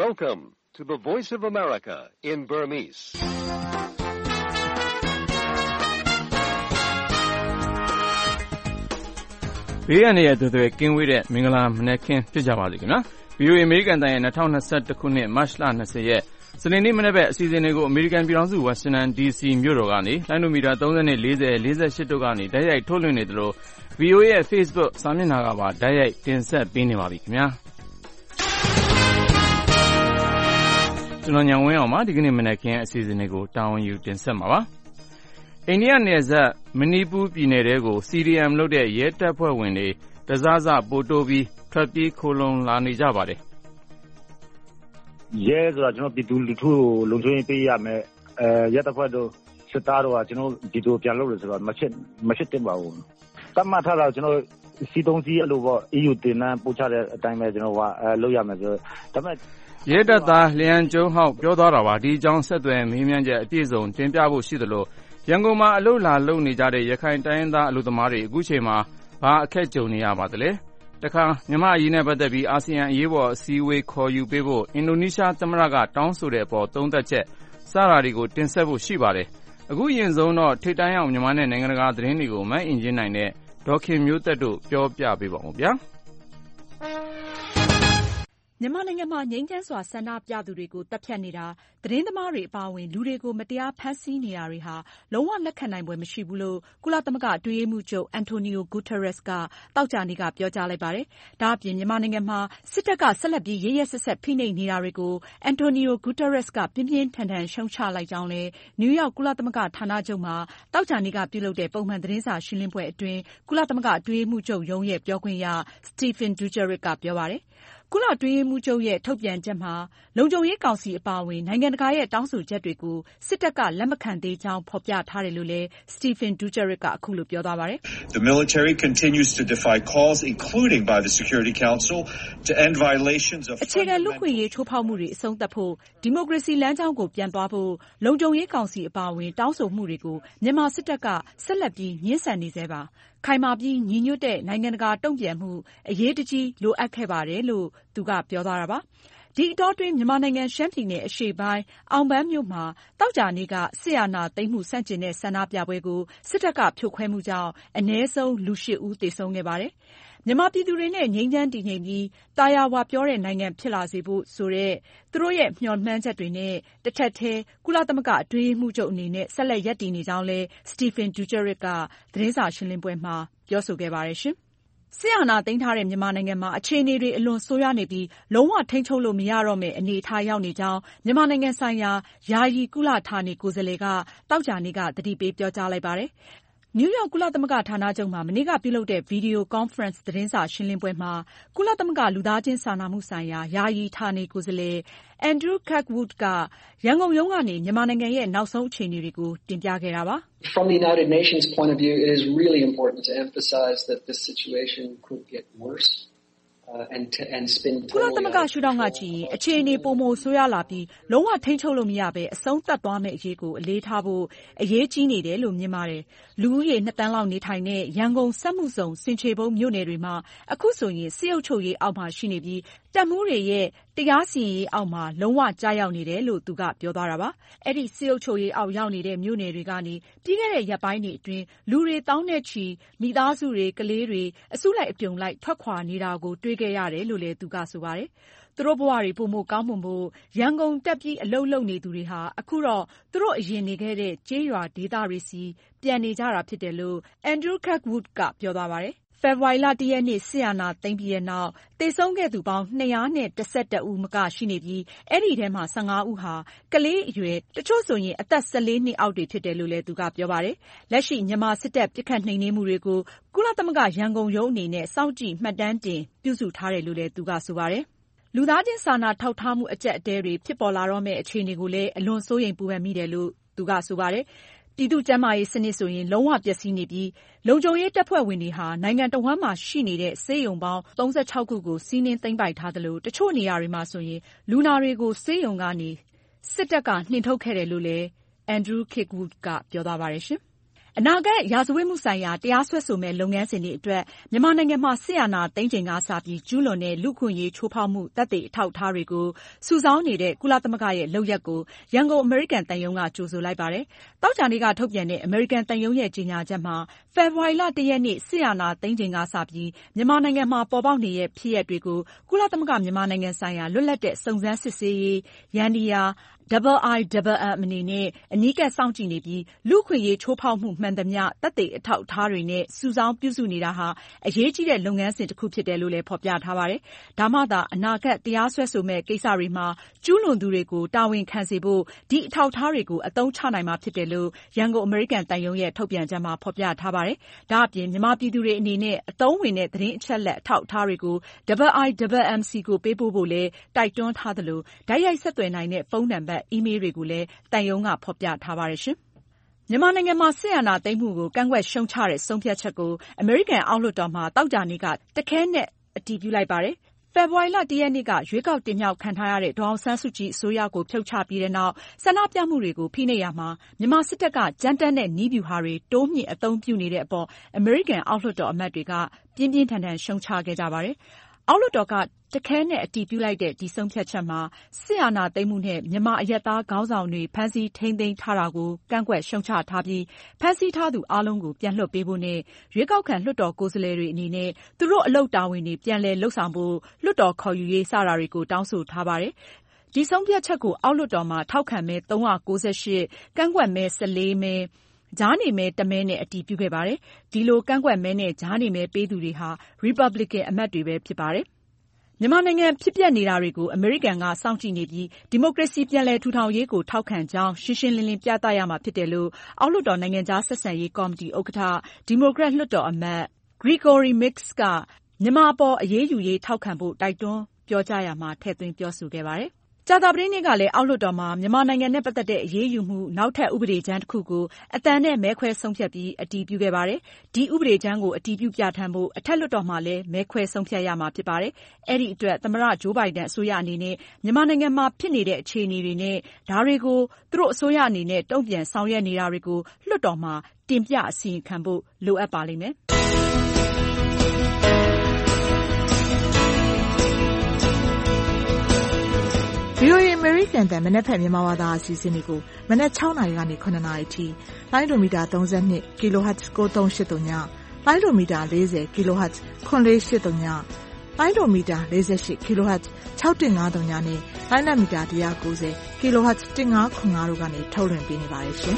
Welcome to the Voice of America in Burmese. ။ဘေးရန်ရဲ့အတွက်ကင်းဝေးတဲ့မင်္ဂလာမနက်ခင်းဖြစ်ကြပါစေခင်ဗျာ။ VOA အမေရိကန်တိုင်းရဲ့2021ခုနှစ်မတ်လ20ရက်စနေနေ့မနေ့ဘက်အစီအစဉ်တွေကိုအမေရိကန်ပြည်ထောင်စုဝါရှင်တန် DC မြို့တော်ကနေလိုင်းနိုမီတာ30နဲ့40 48တို့ကနေတိုက်ရိုက်ထုတ်လွှင့်နေသလို VOA ရဲ့ Facebook စာမျက်နှာကပါတိုက်ရိုက်တင်ဆက်ပေးနေပါပြီခင်ဗျာ။ကျွန်တော်ညံဝင်းအောင်ပါဒီကနေ့မနက်ခင်းအစီအစဉ်တွေကိုတာဝန်ယူတင်ဆက်မှာပါ။အိန္ဒိယနယ်စပ်မဏိပူးပြည်နယ်တဲကို CDM လုပ်တဲ့ရဲတပ်ဖွဲ့ဝင်တွေတစစပိုတိုးပြီးထွက်ပြေးခိုလုံလာနေကြပါတယ်။ရဲဆိုတာကျွန်တော်ပြည်သူလူထုကိုလုံခြုံရေးပေးရမယ်။ရဲတပ်ဖွဲ့တို့စစ်သားတို့ကကျွန်တော်ဒီလိုပြန်လုပ်လို့ဆိုတော့မဖြစ်တင်ပါဘူး။တတ်မှတ်ထားတာကျွန်တော်စီတုံးစီအဲ့လိုပေါ့ EU တင်နန်းပို့ချတဲ့အတိုင်းပဲကျွန်တော်ကလုပ်ရမယ်ဆိုတော့ဒါပေမဲ့ရဲတပ်သားလျံကျုံဟောက်ပြောသွားတာပါဒီအကြောင်းဆက်သွယ်မေးမြန်းချက်အပြည့်စုံတင်ပြဖို့ရှိသလိုရန်ကုန်မှာအလုပ်လာလုပ်နေကြတဲ့ရခိုင်တိုင်းရင်းသားအလုပ်သမားတွေအခုချိန်မှာဘာအခက်ကြုံနေရပါသလဲတခါမြန်မာအရေးနဲ့ပတ်သက်ပြီးအာဆီယံအရေးပေါ်အစည်းအဝေးခေါ်ယူပေးဖို့အင်ဒိုနီးရှားသမ္မတကတောင်းဆိုတဲ့အပေါ်သုံးသပ်ချက်စတာတွေကိုတင်ဆက်ဖို့ရှိပါတယ်အခုရင်ဆုံးတော့ထိပ်တန်းရောက်မြန်မာနဲ့နိုင်ငံတကာသတင်းတွေကိုမအင်ဂျင်နိုင်နဲ့ဒေါခင်မျိုးသက်တို့ပြောပြပေးပါဦးဗျာမြန်မာနိုင်ငံမှာငြိမ်းချမ်းစွာဆန္ဒပြသူတွေကိုတပ်ဖြတ်နေတာသတင်းသမားတွေအပါအဝင်လူတွေကိုမတရားဖမ်းဆီးနေတာတွေဟာလုံးဝလက်ခံနိုင်ဖွယ်မရှိဘူးလို့ကုလသမဂ္ဂအတွင်းရေးမှူးချုပ်အန်တိုနီယိုဂူတာရက်စ်ကသောကြာနေ့ကပြောကြားလိုက်ပါတယ်။ဒါ့အပြင်မြန်မာနိုင်ငံမှာစစ်တပ်ကဆက်လက်ပြီးရက်ရက်စက်စက်ဖိနှိပ်နေတာတွေကိုအန်တိုနီယိုဂူတာရက်စ်ကပြင်းပြင်းထန်ထန်ရှုံချလိုက်ကြောင်းလည်းနယူးယောက်ကုလသမဂ္ဂဌာနချုပ်မှာသောကြာနေ့ကပြုလုပ်တဲ့ပုံမှန်သတင်းစာရှင်းလင်းပွဲအတွင်းကုလသမဂ္ဂအတွင်းရေးမှူးချုပ်ရုံးရဲ့ပြောခွင့်ရစတီဖင်ဒူဂျာရစ်ကပြောပါတယ်။ကုလအတွင်းရေးမှူးချုပ်ရဲ့ထုတ်ပြန်ချက်မှာလုံခြုံရေးကောင်စီအပါအဝင်နိုင်ငံတကာရဲ့တောင်းဆိုချက်တွေကိုစစ်တပ်ကလက်မခံသေးကြောင်းဖော်ပြထားတယ်လို့လည်းစတီဖင်ဒူဂျာရစ်ကအခုလိုပြောသွားပါတယ်။ The military continues to defy calls including by the Security Council to end violations of အခြေခံလူ့အခွင့်အရေးချိုးဖောက်မှုတွေအဆုံးသတ်ဖို့ဒီမိုကရေစီလမ်းကြောင်းကိုပြန်သွားဖို့လုံခြုံရေးကောင်စီအပါအဝင်တောင်းဆိုမှုတွေကိုမြန်မာစစ်တပ်ကဆက်လက်ပြီးငြင်းဆန်နေဆဲပါ။ခိုင်မာပြီးညီညွတ်တဲ့နိုင်ငံတကာတုံ့ပြန်မှုအရေးတကြီးလိုအပ်ခဲ့ပါတယ်လို့သူကပြောသွားတာပါ။ဒီအတောအတွင်းမြန်မာနိုင်ငံရှမ်းပြည်နယ်အရှေ့ပိုင်းအောင်ပန်းမြို့မှာသောကြာနေ့ကစစ်အာဏာသိမ်းမှုဆန့်ကျင်တဲ့ဆန္ဒပြပွဲကိုစစ်တပ်ကဖြိုခွဲမှုကြောင့်အနည်းဆုံးလူ 8 ဦးသေဆုံးခဲ့ပါတယ်။မြန်မာပြည်သူတွေနဲ့ငြိမ်းချမ်းတည်ငြိမ်ပြီးသာယာဝပြောတဲ့နိုင်ငံဖြစ်လာစေဖို့ဆိုတဲ့သူတို့ရဲ့မျှော်မှန်းချက်တွေနဲ့တစ်ထပ်တည်းကုလသမဂ္ဂအတွင်းရေးမှူးချုပ်အနေနဲ့ဆက်လက်ရပ်တည်နေကြောင်းလည်းစတီဖင်ဒူဂျာရစ်ကသတင်းစာရှင်းလင်းပွဲမှာပြောဆိုခဲ့ပါတယ်ရှင်။စစ်အာဏာသိမ်းထားတဲ့မြန်မာနိုင်ငံမှာအခြေအနေတွေအလွန်ဆိုးရွားနေပြီးလုံးဝထိန်းချုပ်လို့မရတော့မယ့်အနေအထားရောက်နေကြောင်းမြန်မာနိုင်ငံဆိုင်ရာယာယီကုလဌာနေကိုယ်စားလှယ်ကသောကြာနေ့ကသတိပေးပြောကြားလိုက်ပါတယ်။နယူးယောက်ကုလသမဂ္ဂဌာနချုပ်မှာမနေ့ကပြုလုပ်တဲ့ဗီဒီယိုကွန်ဖရင့်သတင်းစာရှင်းလင်းပွဲမှာကုလသမဂ္ဂလူသားချင်းစာနာမှုဆိုင်ရာယာယီဌာနေကိုယ်စားလှယ်အန်ဒရူးကက်ဝုဒ်ကရန်ကုန်ရုံးကနေမြန်မာနိုင်ငံရဲ့နောက်ဆုံးအခြေအနေတွေကိုတင်ပြခဲ့တာပါ။ From the United Nations point of view, it is really important to emphasize that this situation could get worse. ကုလသမဂ္ဂရှုထောင့်ကကြည့်ရင်အခြေအနေပိုမိုဆိုးရွားလာပြီးလုံးဝထိန်းချုပ်လို့မရဘဲအဆုံးသတ်သွားမယ့်အရေးကိုအလေးထားဖို့အရေးကြီးနေတယ်လို့မြင်ပါတယ်။လူဦးရေ 2 သန်းလောက်နေထိုင်တဲ့ရန်ကုန်စက်မှုဇုံဆင်ခြေဖုံးမြို့နယ်တွေမှာအခုဆိုရင်စစ်အုပ်ချုပ်ရေးအောက်မှာရှိနေပြီးတပ်မှူးတွေရဲ့တရားစီရင်ရေးအောက်မှာလုံးဝကျရောက်နေတယ်လို့သူကပြောသွားတာပါ။အဲ့ဒီစစ်အုပ်ချုပ်ရေးအောက်ရောက်နေတဲ့မြို့နယ်တွေကနေပြီးခဲ့တဲ့ရက်ပိုင်းတွေအတွင်းလူတွေတောင်းနဲ့ချီမိသားစုတွေကလေးတွေအစုလိုက်အပြုံလိုက်ထွက်ခွာနေတာကိုတွေ့ခဲ့ရတယ်လို့လည်းသူကဆိုပါတယ်။သူတို့ဘဝတွေပိုမိုကောင်းမွန်ဖို့ရန်ကုန်တက်ပြီးအလုပ်လုပ်နေသူတွေဟာအခုတော့သူတို့အရင်နေခဲ့တဲ့ကျေးရွာဒေသတွေစီပြန်နေကြတာဖြစ်တယ်လို့အန်ဒရူးကက်ဝုဒ်ကပြောသွားပါတယ်။ဖေဖော်ဝါရီလ 1 ရက်နေ့စစ်အာဏာသိမ်းပြီးတဲ့နောက်သေဆုံးခဲ့သူပေါင်း211ဦးမကရှိနေပြီးအဲ့ဒီထဲမှာ15ဦးဟာကလေးအရွယ်တချို့ဆိုရင်အသက်14နှစ်အောက်တွေဖြစ်တယ်လို့လည်းသူကပြောပါတယ်။လက်ရှိမြန်မာစစ်တပ်ပစ်ခတ်နှိမ်နင်းမှုတွေကိုကုလသမဂ္ဂရန်ကုန်ရုံးအနေနဲ့စောင့်ကြည့်မှတ်တမ်းတင်ပြုစုထားတယ်လို့လည်းသူကဆိုပါတယ်။လူသားချင်းစာနာထောက်ထားမှုအကျပ်အတည်းတွေဖြစ်ပေါ်လာတော့မယ့်အခြေအနေကိုလည်းအလွန်စိုးရိမ်ပူပန်မိတယ်လို့သူကဆိုပါတယ်။ပြည်သူ့ကျန်းမာရေးစနစ်ဆိုရင်လုံးဝပျက်စီးနေပြီးလုံခြုံရေးတပ်ဖွဲ့ဝင်တွေဟာနိုင်ငံတဝန်းမှာရှိနေတဲ့ဆေးရုံပေါင်း36ခုကိုစီးနင်းသိမ်းပိုက်ထားသလိုတချို့နေရာတွေမှာဆိုရင်လူနာတွေကိုဆေးရုံကနေစစ်တပ်ကနှင်ထုတ်ခဲ့တယ်လို့လည်းအန်ဒရူးကက်ဝုဒ်ကပြောသွားပါတယ်ရှင်။အနာဂတ်ရာဇဝတ်မှုဆိုင်ရာတရားစွဲဆိုမဲ့လုပ်ငန်းစဉ်တွေအတွက်မြန်မာနိုင်ငံမှာစစ်အာဏာသိမ်းချိန်ကစပြီးကျူးလွန်တဲ့လူ့အခွင့်အရေးချိုးဖောက်မှုသက်သေအထောက်အထားတွေကိုစုဆောင်းနေတဲ့ကုလသမဂ္ဂရဲ့လုပ်ရပ်ကိုရန်ကုန်အမေရိကန်သံရုံးကကြိုဆိုလိုက်ပါတယ်။သောကြာနေ့ကထုတ်ပြန်တဲ့အမေရိကန်သံရုံးရဲ့ကြေညာချက်မှာဖေဖော်ဝါရီလ 1 ရက်နေ့စစ်အာဏာသိမ်းချိန်ကစပြီးမြန်မာနိုင်ငံမှာပေါ်ပေါက်နေတဲ့ဖြစ်ရပ်တွေကိုကုလသမဂ္ဂမြန်မာနိုင်ငံဆိုင်ရာလွတ်လပ်တဲ့စုံစမ်းစစ်ဆေးရေးယန္တရားIIMM အနေနဲ့အနီးကပ်စောင့်ကြည့်နေပြီးလူ့အခွင့်အရေးချိုးဖောက်မှုမှန်သမျှသက်သေအထောက်အထားတွေနဲ့စုဆောင်းပြုစုနေတာဟာအရေးကြီးတဲ့လုပ်ငန်းစဉ်တစ်ခုဖြစ်တယ်လို့လည်းဖော်ပြထားပါတယ်။ဒါမှသာအနာဂတ်တရားစွဲဆိုမဲ့ကိစ္စတွေမှာကျူးလွန်သူတွေကိုတာဝန်ခံစေဖို့ဒီအထောက်အထားတွေကိုအသုံးချနိုင်မှာဖြစ်တယ်လို့ရန်ကုန်အမေရိကန်သံရုံးရဲ့ထုတ်ပြန်ချက်မှာဖော်ပြထားပါတယ်။ဒါအပြင်မြန်မာပြည်သူတွေအနေနဲ့အသုံးဝင်တဲ့သတင်းအချက်အလက်အထောက်အထားတွေကိုIIMM ကိုပေးပို့ဖို့လည်းတိုက်တွန်းထားသလိုတိုက်ရိုက်ဆက်သွယ်နိုင်တဲ့ဖုန်းနံပါတ်အီးမေးလ်တွေကိုလည်းသံရုံးကဖော်ပြထားပါတယ်ရှင်။မြန်မာနိုင်ငံမှာစစ်အာဏာသိမ်းမှုကိုကန့်ကွက်ရှုတ်ချတဲ့ဆုံးဖြတ်ချက်ကိုအမေရိကန်အောက်လွှတ်တော်မှာသောကြာနေ့ကတခဲနက်အတည်ပြုလိုက်ပါတယ်။ဖေဖော်ဝါရီလ 1 ရက်နေ့ကရွေးကောက်တင်မြှောက်ခံထားရတဲ့ဒေါ်အောင်ဆန်းစုကြည်အစိုးရကိုဖြုတ်ချပြီးတဲ့နောက်ဆန္ဒပြမှုတွေကိုဖိနှိပ်ရာမှာမြန်မာစစ်တပ်ကကြမ်းတမ်းတဲ့နည်းဗျူဟာတွေတိုးမြှင့်အသုံးပြုနေတဲ့အပေါ်အမေရိကန်အောက်လွှတ်တော်အမတ်တွေကပြင်းပြင်းထန်ထန်ရှုတ်ချခဲ့ကြပါတယ်။အောက်လွှတ်တော်ကတခဲနဲ့အတည်ပြုလိုက်တဲ့ဒီဆုံးဖြတ်ချက်မှာစစ်အာဏာသိမ်းမှုနဲ့မြန်မာအရပ်သားခေါင်းဆောင်တွေဖမ်းဆီးထိန်းသိမ်းထားတာကိုကန့်ကွက်ရှုတ်ချထားပြီးဖမ်းဆီးထားသူအားလုံးကိုပြန်လွှတ်ပေးဖို့နဲ့ရွေးကောက်ခံလွှတ်တော်ကိုယ်စားလှယ်တွေအနေနဲ့သူတို့အလုပ်တာဝန်တွေပြန်လည်လုပ်ဆောင်ဖို့လွှတ်တော်ခေါ်ယူရေးစတာတွေကိုတောင်းဆိုထားပါတယ်။ဒီဆုံးဖြတ်ချက်ကိုအောက်လွှတ်တော်မှာထောက်ခံမဲ398ကန့်ကွက်မဲ14မဲကြားနေမဲ1မဲနဲ့အတည်ပြုခဲ့ပါတယ်။ဒီလိုကန့်ကွက်မဲနဲ့ကြားနေမဲပေးသူတွေဟာ Republican အမတ်တွေပဲဖြစ်ပါတယ်။မြန်မာနိုင်ငံဖြစ်ပျက်နေတာတွေကိုအမေရိကန်ကစောင့်ကြည့်နေပြီးဒီမိုကရေစီပြန်လည်ထူထောင်ရေးကိုထောက်ခံကြောင်းရှင်းရှင်းလင်းလင်းပြသရမှာဖြစ်တယ်လို့အောက်လွှတ်တော်နိုင်ငံခြားဆက်ဆံရေးကော်မတီဥက္ကဋ္ဌဒီမိုကရက်လွှတ်တော်အမတ် Gregory Meeks ကမြန်မာအပေါ်အရေးယူရေးထောက်ခံဖို့တိုက်တွန်းပြောကြားရာမှာထည့်သွင်းပြောဆိုခဲ့ပါတယ်။ကြာသပတေးနေ့ကလည်းအောက်လွှတ်တော်မှာမြန်မာနိုင်ငံနဲ့ပတ်သက်တဲ့အရေးယူမှုနောက်ထပ်ဥပဒေကြမ်းတစ်ခုကိုအသံနဲ့မဲခွဲဆုံးဖြတ်ပြီးအတည်ပြုခဲ့ပါတယ်။ဒီဥပဒေကြမ်းကိုအတည်ပြုပြဋ္ဌာန်းဖို့အထက်လွှတ်တော်မှာလည်းမဲခွဲဆုံးဖြတ်ရမှာဖြစ်ပါတယ်။အဲဒီအတွက်သမ္မတဂျိုးဘိုင်ဒန်အစိုးရအနေနဲ့မြန်မာနိုင်ငံမှာဖြစ်နေတဲ့အခြေအနေတွေနဲ့ဒါတွေကိုသူတို့အစိုးရအနေနဲ့တုံ့ပြန်ဆောင်ရွက်နေတာတွေကိုလွှတ်တော်မှာတင်ပြအစီရင်ခံဖို့လိုအပ်ပါလိမ့်မယ်။ VOA အမေရိကန်တန်မနက်ဖြန်မြန်မာဘာသာအစီအစဉ်တွေကိုမနက်6နာရီကနေ9နာရီထိလိုင်းဒိုမီတာ32 kHz 9383ညလိုင်းဒိုမီတာ40 kHz 9483ညလိုင်းဒိုမီတာ48 kHz 6153ညနဲ့လိုင်းနက်မီတာ190 kHz 1505တို့ကနေထုတ်လွှင့်ပေးနေပါတယ်ရှင်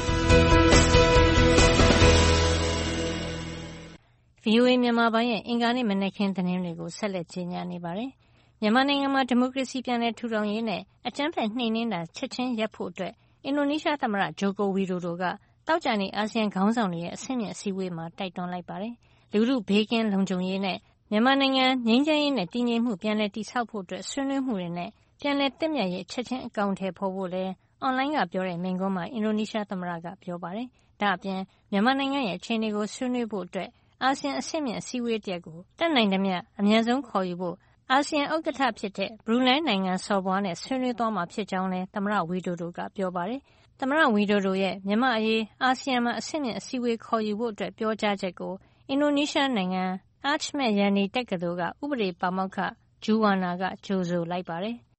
။ VOA မြန်မာပိုင်းရဲ့အင်္ဂါနေ့မနက်ခင်းသတင်းတွေကိုဆက်လက်ကြီးညာနေပါတယ်။မြန်မာနိုင်ငံမှာဒီမိုကရေစီပြန်လည်ထူထောင်ရေးနဲ့အကြမ်းဖက်နှိမ်နင်းတာချက်ချင်းရပ်ဖို့အတွက်အင်ဒိုနီးရှားသမ္မတဂျိုကိုဝီဒိုဒိုကသောကြာနေ့အာဆီယံခေါင်းဆောင်တွေရဲ့အဆင့်မြင့်အစည်းအဝေးမှာတိုက်တွန်းလိုက်ပါတယ်။လူထုဘေးကင်းလုံခြုံရေးနဲ့မြန်မာနိုင်ငံငြိမ်းချမ်းရေးနဲ့တည်ငြိမ်မှုပြန်လည်တည်ဆောက်ဖို့အတွက်ဆွေးနွေးမှုတွေနဲ့ပြန်လည်သင့်မြတ်ရေးချက်ချင်းအကောင်အထည်ဖော်ဖို့လည်းအွန်လိုင်းကပြောတဲ့မိန့်ခွန်းမှာအင်ဒိုနီးရှားသမ္မတကပြောပါတယ်။ဒါ့အပြင်မြန်မာနိုင်ငံရဲ့အခြေအနေကိုဆွေးနွေးဖို့အတွက်အာဆီယံအဆင့်မြင့်အစည်းအဝေးတရပ်ကိုတက်နိုင်သမျှအမြန်ဆုံးခေါ်ယူဖို့အာဆီယံဥက္ကဋ္ဌဖြစ်တဲ့ဘရူနိုင်းနိုင်ငံစော်ဘွားနဲ့ဆွေးနွေးသွားမှာဖြစ်ကြောင်းလည်းသမ္မတဝီဒိုဒိုကပြောပါတယ်။သမ္မတဝီဒိုဒိုရဲ့မြန်မာအရေးအာဆီယံမှာအဆင့်မြင့်အစည်းအဝေးခေါ်ယူဖို့အတွက်ပြောကြားချက်ကိုအင်ဒိုနီးရှားနိုင်ငံအာချ်မက်ယာနီတက္ကသိုလ်ကဥပဒေပါမောက္ခဂျူဝါနာကကြိုဆိုလိုက်ပါတယ်။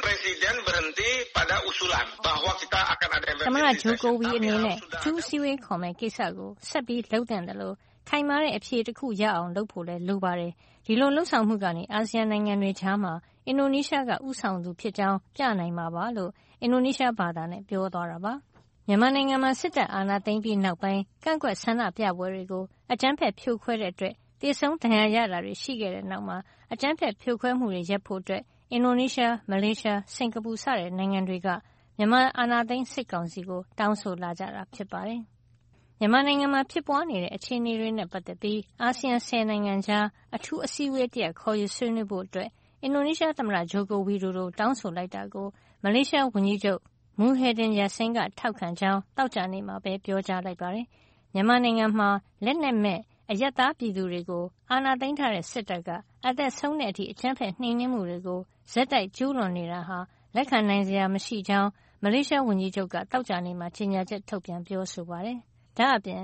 သမ္မတဂျိုကိုဝီအနေနဲ့အထူးအစည်းအဝေးခေါ်မဲ့ကိစ္စကိုဆက်ပြီးလုပ်သင့်တယ်လို့ခိုင်မာတဲ့အဖြေတစ်ခုရအောင်လုပ်ဖို့လည်းလိုပါတယ်။ဒီလိုလှုပ်ဆောင်မှုကနေအာဆီယံနိုင်ငံတွေကြားမှာအင်ဒိုနီးရှားကဥဆောင်သူဖြစ်ကြောင်းပြနိုင်မှာပါလို့အင်ဒိုနီးရှားဘာသာနဲ့ပြောသွားတာပါ။မြန်မာနိုင်ငံမှာစစ်တပ်အာဏာသိမ်းပြီးနောက်ပိုင်းကန့်ကွက်ဆန္ဒပြပွဲတွေကိုအကြမ်းဖက်ဖြိုခွဲတဲ့အတွက်သေဆုံးဒဏ်ရာရတာတွေရှိခဲ့တဲ့နောက်မှာအကြမ်းဖက်ဖြိုခွဲမှုတွေရပ်ဖို့အတွက်အင်ဒိုနီးရှား၊မလေးရှား၊စင်ကာပူစတဲ့နိုင်ငံတွေကမြန်မာအာဏာသိမ်းစစ်ကောင်စီကိုတောင်းဆိုလာကြတာဖြစ်ပါတယ်။မြန်မာနိုင်ငံမှာဖြစ်ပွားနေတဲ့အခြေအနေတွေနဲ့ပတ်သက်ပြီးအာဆီယံ10နိုင်ငံကြားအထူးအစည်းအဝေးတရပ်ခေါ်ယူဆွေးနွေးဖို့အတွက်အင်ဒိုနီးရှားသမ္မတဂျိုကိုဝီဒိုဒိုတောင်းဆိုလိုက်တာကိုမလေးရှားဝန်ကြီးချုပ်မူဟီဒင်ယာဆင်းကထောက်ခံကြောင်းသောကြာနေ့မှာပဲပြောကြားလိုက်ပါတယ်။မြန်မာနိုင်ငံမှာလက်နက်မဲ့အရပ်သားပြည်သူတွေကိုအာဏာသိမ်းထားတဲ့စစ်တပ်ကအသက်ဆုံးတဲ့အထိအကြမ်းဖက်နှိမ်နင်းမှုတွေကိုဆက်တိုက်ကျူးလွန်နေတာဟာလက်ခံနိုင်စရာမရှိကြောင်းမလေးရှားဝန်ကြီးချုပ်ကသောကြာနေ့မှာကြေညာချက်ထုတ်ပြန်ပြောဆိုပါတယ်။ဒါ့အပြင်မ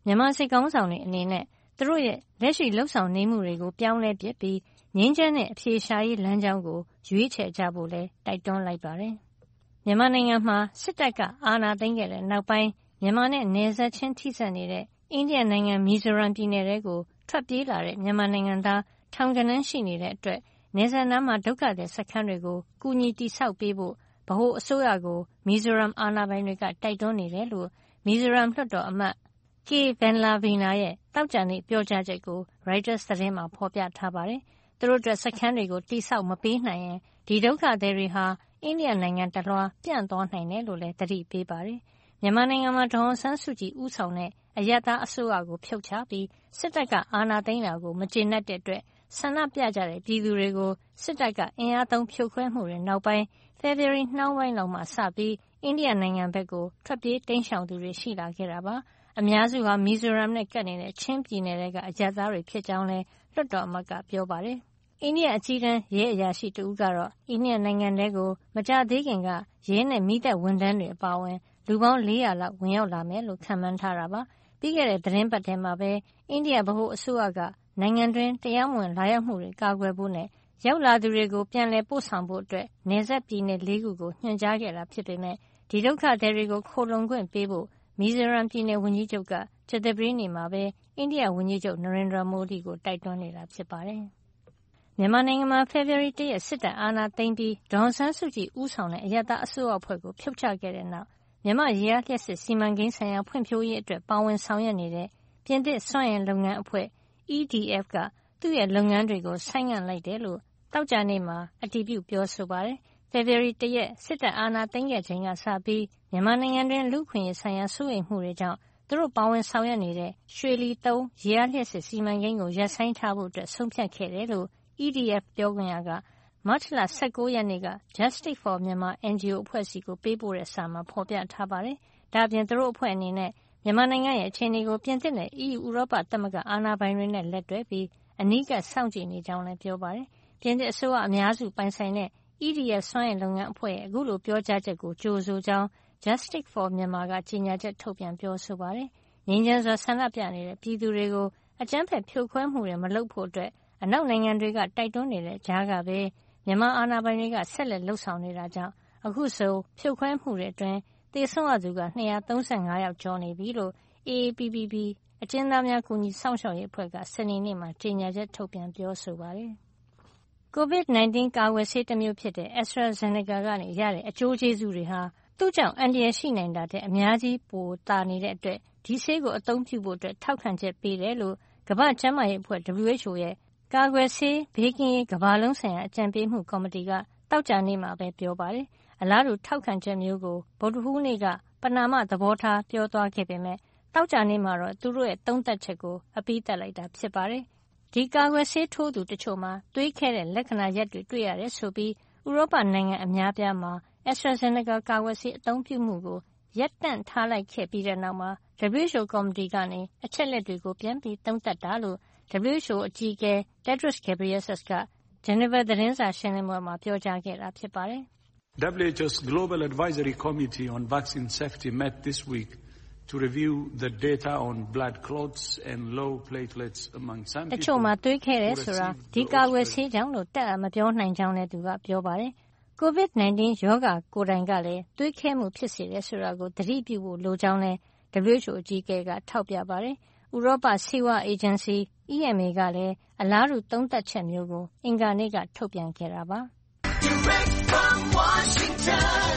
မြန်မာစစ်ခေါင်းဆောင်တွေအနေနဲ့သူတို့ရဲ့လက်ရှိလှုပ်ဆောင်နေမှုတွေကိုပြောင်းလဲပစ်ပြီးငြိမ်းချမ်းတဲ့အဖြေရှာရေးလမ်းကြောင်းကိုရွေးချယ်ကြဖို့လည်းတိုက်တွန်းလိုက်ပါတယ်။မြန်မာနိုင်ငံမှာစစ်တပ်ကအာဏာသိမ်းခဲ့တဲ့နောက်ပိုင်းမြန်မာနဲ့နယ်စပ်ချင်းထိစပ်နေတဲ့အိန္ဒိယနိုင်ငံမီဇိုရမ်ပြည်နယ်ထဲကိုထွက်ပြေးလာတဲ့မြန်မာနိုင်ငံသားထောင်ဂဏန်းရှိနေတဲ့အတွက်နယ်စပ်နားမှာဒုက္ခသည်စခန်းတွေကိုကူညီတည်ဆောက်ပေးဖို့ဗဟိုအစိုးရကိုမီဇိုရမ်အာဏာပိုင်တွေကတိုက်တွန်းနေတယ်လို့မီဇိုရမ်လွှတ်တော်အမတ် K. Vanlavina ရဲ့သောကြာနေ့ပြောကြားချက်ကို Reuters သတင်းမှာဖော်ပြထားပါတယ်။သူတို့အတွက်စခန်းတွေကိုတည်ဆောက်မပေးနိုင်ရင်ဒီဒုက္ခသည်တွေဟာအိန္ဒိယနိုင်ငံတလွှားပြန့်သွားနိုင်တယ်လို့လည်းသတိပေးပါတယ်။မြန်မာနိုင်ငံမှာဒေါ်အောင်ဆန်းစုကြည်ဦးဆောင်တဲ့အရပ်သားအစိုးရကိုဖြုတ်ချပြီးစစ်တပ်ကအာဏာသိမ်းတာကိုမကျေနပ်တဲ့အတွက်ဆန္ဒပြကြတဲ့ပြည်သူတွေကိုစစ်တပ်ကအင်အားသုံးဖြိုခွဲမှုတွေနောက်ပိုင်းဖေဖေါ်ဝါရီနှောင်းပိုင်းလောက်မှစပြီးအိန္ဒိယနိုင်ငံဘက်ကိုထွက်ပြေးတိမ်းရှောင်သူတွေရှိလာခဲ့တာပါ။အများစုဟာမီဇိုရမ်နဲ့ကပ်နေတဲ့ချင်းပြည်နယ်တွေကအရပ်သားတွေဖြစ်ကြောင်းလည်းလွှတ်တော်အမတ်ကပြောပါတယ်။အိန္ဒိယအကြီးတန်းရဲအရာရှိတဦးကတော့အိန္ဒိယနိုင်ငံထဲကိုမကြာသေးခင်ကရဲနဲ့မီးတပ်ဝန်ထမ်းတွေအပါအဝင်လူပေါင်း400လောက်ဝင်ရောက်လာမယ်လို့ခန့်မှန်းထားတာပါ။ပြီးခဲ့တဲ့သတင်းပတ်ထဲမှာပဲအိန္ဒိယဗဟိုအစိုးရကနိုင်ငံတွင်းတရားမဝင်လာရောက်မှုတွေကာကွယ်ဖို့နဲ့ရောက်လာသူတွေကိုပြန်လည်ပို့ဆောင်ဖို့အတွက်နယ်စပ်ပြည်နယ်4ခုကိုညွှန်ကြားခဲ့တာဖြစ်ပေမဲ့ဒီဒုက္ခသည်တွေကိုခိုလှုံခွင့်ပေးဖို့မီဇိုရမ်ပြည်နယ်ဝန်ကြီးချုပ်ကကြာသပတေးနေ့မှာပဲအိန္ဒိယဝန်ကြီးချုပ်နရိန်ဒရာမိုဒီကိုတိုက်တွန်းနေတာဖြစ်ပါတယ်။မြန်မာနိုင်ငံမှာဖေဖေါ်ဝါရီ1ရက်စစ်တပ်အာဏာသိမ်းပြီးဒေါ်အောင်ဆန်းစုကြည်ဦးဆောင်တဲ့အရပ်သားအစိုးရအဖွဲ့ကိုဖြုတ်ချခဲ့တဲ့နောက်မြန်မာရေအားလျှပ်စစ်စီမံကိန်းဆိုင်ရာဖွံ့ဖြိုးရေးအတွက်ပါဝင်ဆောင်ရွက်နေတဲ့ပြင်သစ်စွမ်းအင်လုပ်ငန်းအဖွဲ့ EDF ကသူ့ရဲ့လုပ်ငန်းတွေကိုဆိုင်းငံ့လိုက်တယ်လို့သောကြာနေ့မှာအတည်ပြုပြောဆိုပါတယ်။ဖေဖေါ်ဝါရီ1ရက်စစ်တပ်အာဏာသိမ်းခဲ့ချိန်ကစပြီးမြန်မာနိုင်ငံတွင်းလူ့အခွင့်အရေးဆိုင်ရာစိုးရိမ်မှုတွေကြောင့်သူတို့ပါဝင်ဆောင်ရွက်နေတဲ့ရွှေလီ3ရေအားလျှပ်စစ်စီမံကိန်းကိုရပ်ဆိုင်းထားဖို့ဆုံးဖြတ်ခဲ့တယ်လို့ EDF ပြောခွင့်ရကမတ်လ19ရက်နေ့က Justice for Myanmar NGO အဖွဲ့ဆီကိုပေးပို့တဲ့စာမှာဖော်ပြထားပါတယ်။ဒါ့အပြင်သူတို့အဖွဲ့အနေနဲ့မြန်မာနိုင်ငံရဲ့အခြေအနေကိုပြင်သစ်နဲ့ EU ဥရောပသမဂ္ဂအာဏာပိုင်တွေနဲ့လက်တွဲပြီးအနီးကပ်စောင့်ကြည့်နေကြောင်းလည်းပြောပါတယ်။ပြင်သစ်အစိုးရအများစုပိုင်ဆိုင်တဲ့ EDF စွမ်းအင်လုပ်ငန်းအဖွဲ့ရဲ့အခုလိုပြောကြားချက်ကိုကြိုဆိုကြောင်း Justice for Myanmar ကကြေညာချက်ထုတ်ပြန်ပြောဆိုပါတယ်။ငြိမ်းချမ်းစွာဆန္ဒပြနေတဲ့ပြည်သူတွေကိုအကြမ်းဖက်ဖြိုခွဲမှုတွေမလုပ်ဖို့အတွက်အနောက်နိုင်ငံတွေကတိုက်တွန်းနေတဲ့ကြားကပဲမြန်မာအာဏာပိုင်တွေကဆက်လက်လှုပ်ဆောင်နေတာကြောင့်အခုဆိုဖြိုခွဲမှုတွေအတွင်းသေဆုံးရသူက235ယောက်ကျော်နေပြီလို့ AAPPB အကျဉ်းသားများကူညီစောင့်ရှောက်ရေးအဖွဲ့ကစနေနေ့မှာကြေညာချက်ထုတ်ပြန်ပြောဆိုပါတယ်။ COVID-19 ကာကွယ်ဆေးတစ်မျိုးဖြစ်တဲ့ AstraZeneca ကနေရတဲ့အကျိုးကျေးဇူးတွေဟာသူ့ကြောင့်အန္တရာယ်ရှိနိုင်တာတဲ့အများကြီးပိုသာနေတဲ့အတွက်ဒီဆေးကိုအသုံးပြုဖို့ထောက်ခံချက်ပေးတယ်လို့ကမ္ဘာ့ကျန်းမာရေးအဖွဲ့ WHO ရဲ့ကာကွယ်ဆေးဘေးကင်းရေးကမ္ဘာလုံးဆိုင်ရာအကြံပေးမှုကော်မတီကသောကြာနေ့မှာပဲပြောပါတယ်။အလားတူထောက်ခံချက်မျိုးကိုဗုဒ္ဓဟူးနေ့ကပဏာမသဘောထားပြောသွားခဲ့ပေမဲ့သောကြာနေ့မှာတော့သူတို့ရဲ့သုံးသပ်ချက်ကိုအပြီးသတ်လိုက်တာဖြစ်ပါတယ်။ဒီကာကွယ်ဆေးထိုးသူတချို့မှာသွေးခဲတဲ့လက္ခဏာရပ်တွေတွေ့ရတယ်ဆိုပြီးဥရောပနိုင်ငံအများပြားမှာ AstraZeneca ကာကွယ်ဆေးအသုံးပြုမှုကိုရပ်တန့်ထားလိုက်ခဲ့ပြီးတဲ့နောက်မှာ WHO ကော်မတီကနေအချက်လက်တွေကိုပြန်ပြီးသုံးသပ်တာလို့ WHO အကြီးအကဲ Tedros Adhanom Ghebreyesus က Geneva သတင်းစာရှင်းလင်းပွဲမှာပြောကြားခဲ့တာဖြစ်ပါတယ်။ WHO's Global Advisory Committee on Vaccine Safety met this week to review the data on blood clots and low platelets among some people. တချို့မှာသွေးခဲတယ်ဆိုတာဒီကာကွယ်ဆေးကြောင့်လို့တက်မပြောနိုင်ကြောင်းလည်းသူကပြောပါတယ်။ COVID-19 ရောဂါကိုယ်တိုင်ကလည်းသွေးခဲမှုဖြစ်စေတယ်ဆိုတာကိုသတိပြုဖို့လိုကြောင်းလည်း WHO အကြီးအကဲကထောက်ပြပါတယ်။ဥရောပဆေးဝါးအေဂျင်စီ EMA ကလည်းအလားတူသုံးသပ်ချက်မျိုးကိုအင်္ဂါနေ့ကထုတ်ပြန်ခဲ့တာပါ။ Direct from Washington,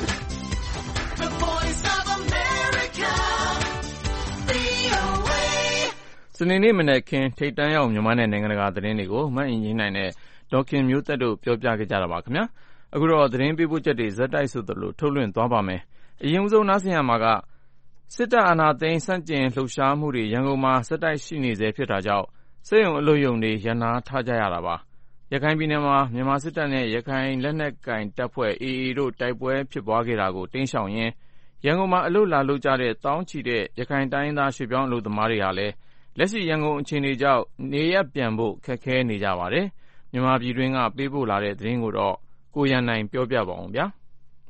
the voice of America, VOA. စနေနေ့မနက်ခင်းထိပ်တန်းရောက်မြန်မာနဲ့နိုင်ငံတကာသတင်းတွေကိုမအင်ကြင်းနိုင်နဲ့ဒေါ်ခင်မျိုးသက်တို့ပြောပြခဲ့ကြတာပါခင်ဗျာ။အခုတော့သတင်းပေးပို့ချက်တွေဇက်တိုက်ဆိုသလိုထုတ်လွှင့်သွားပါမယ်။အရင်ဆုံးနားဆင်ရမှာကစစ်တပ်အာဏာသိမ်းဆန့်ကျင်လှုပ်ရှားမှုတွေရန်ကုန်မှာဆက်တိုက်ရှိနေဆဲဖြစ်တာကြောင့်စက်ရုံအလုပ်ရုံတွေရပ်နားထားကြရတာပါ။ရခိုင်ပြည်နယ်မှာမြန်မာစစ်တပ်နဲ့ရခိုင်လက်နက်ကိုင်တပ်ဖွဲ့ AA တို့တိုက်ပွဲဖြစ်ပွားခဲ့တာကိုတိမ်းရှောင်ရင်းရန်ကုန်မှာအလုပ်လာလုပ်ကြတဲ့သောင်းချီတဲ့ရခိုင်တိုင်းရင်းသားရွှေ့ပြောင်းအလုပ်သမားတွေဟာလည်းလက်ရှိရန်ကုန်အခြေအနေကြောင့်နေရပ်ပြန်ဖို့ခက်ခဲနေကြပါတယ်။ မြန်မာပြည်တွင်းကပေးပို့လာတဲ့သတင်းကိုတော့ကိုရန်နိုင်ပြောပြပါဦးဗျာ။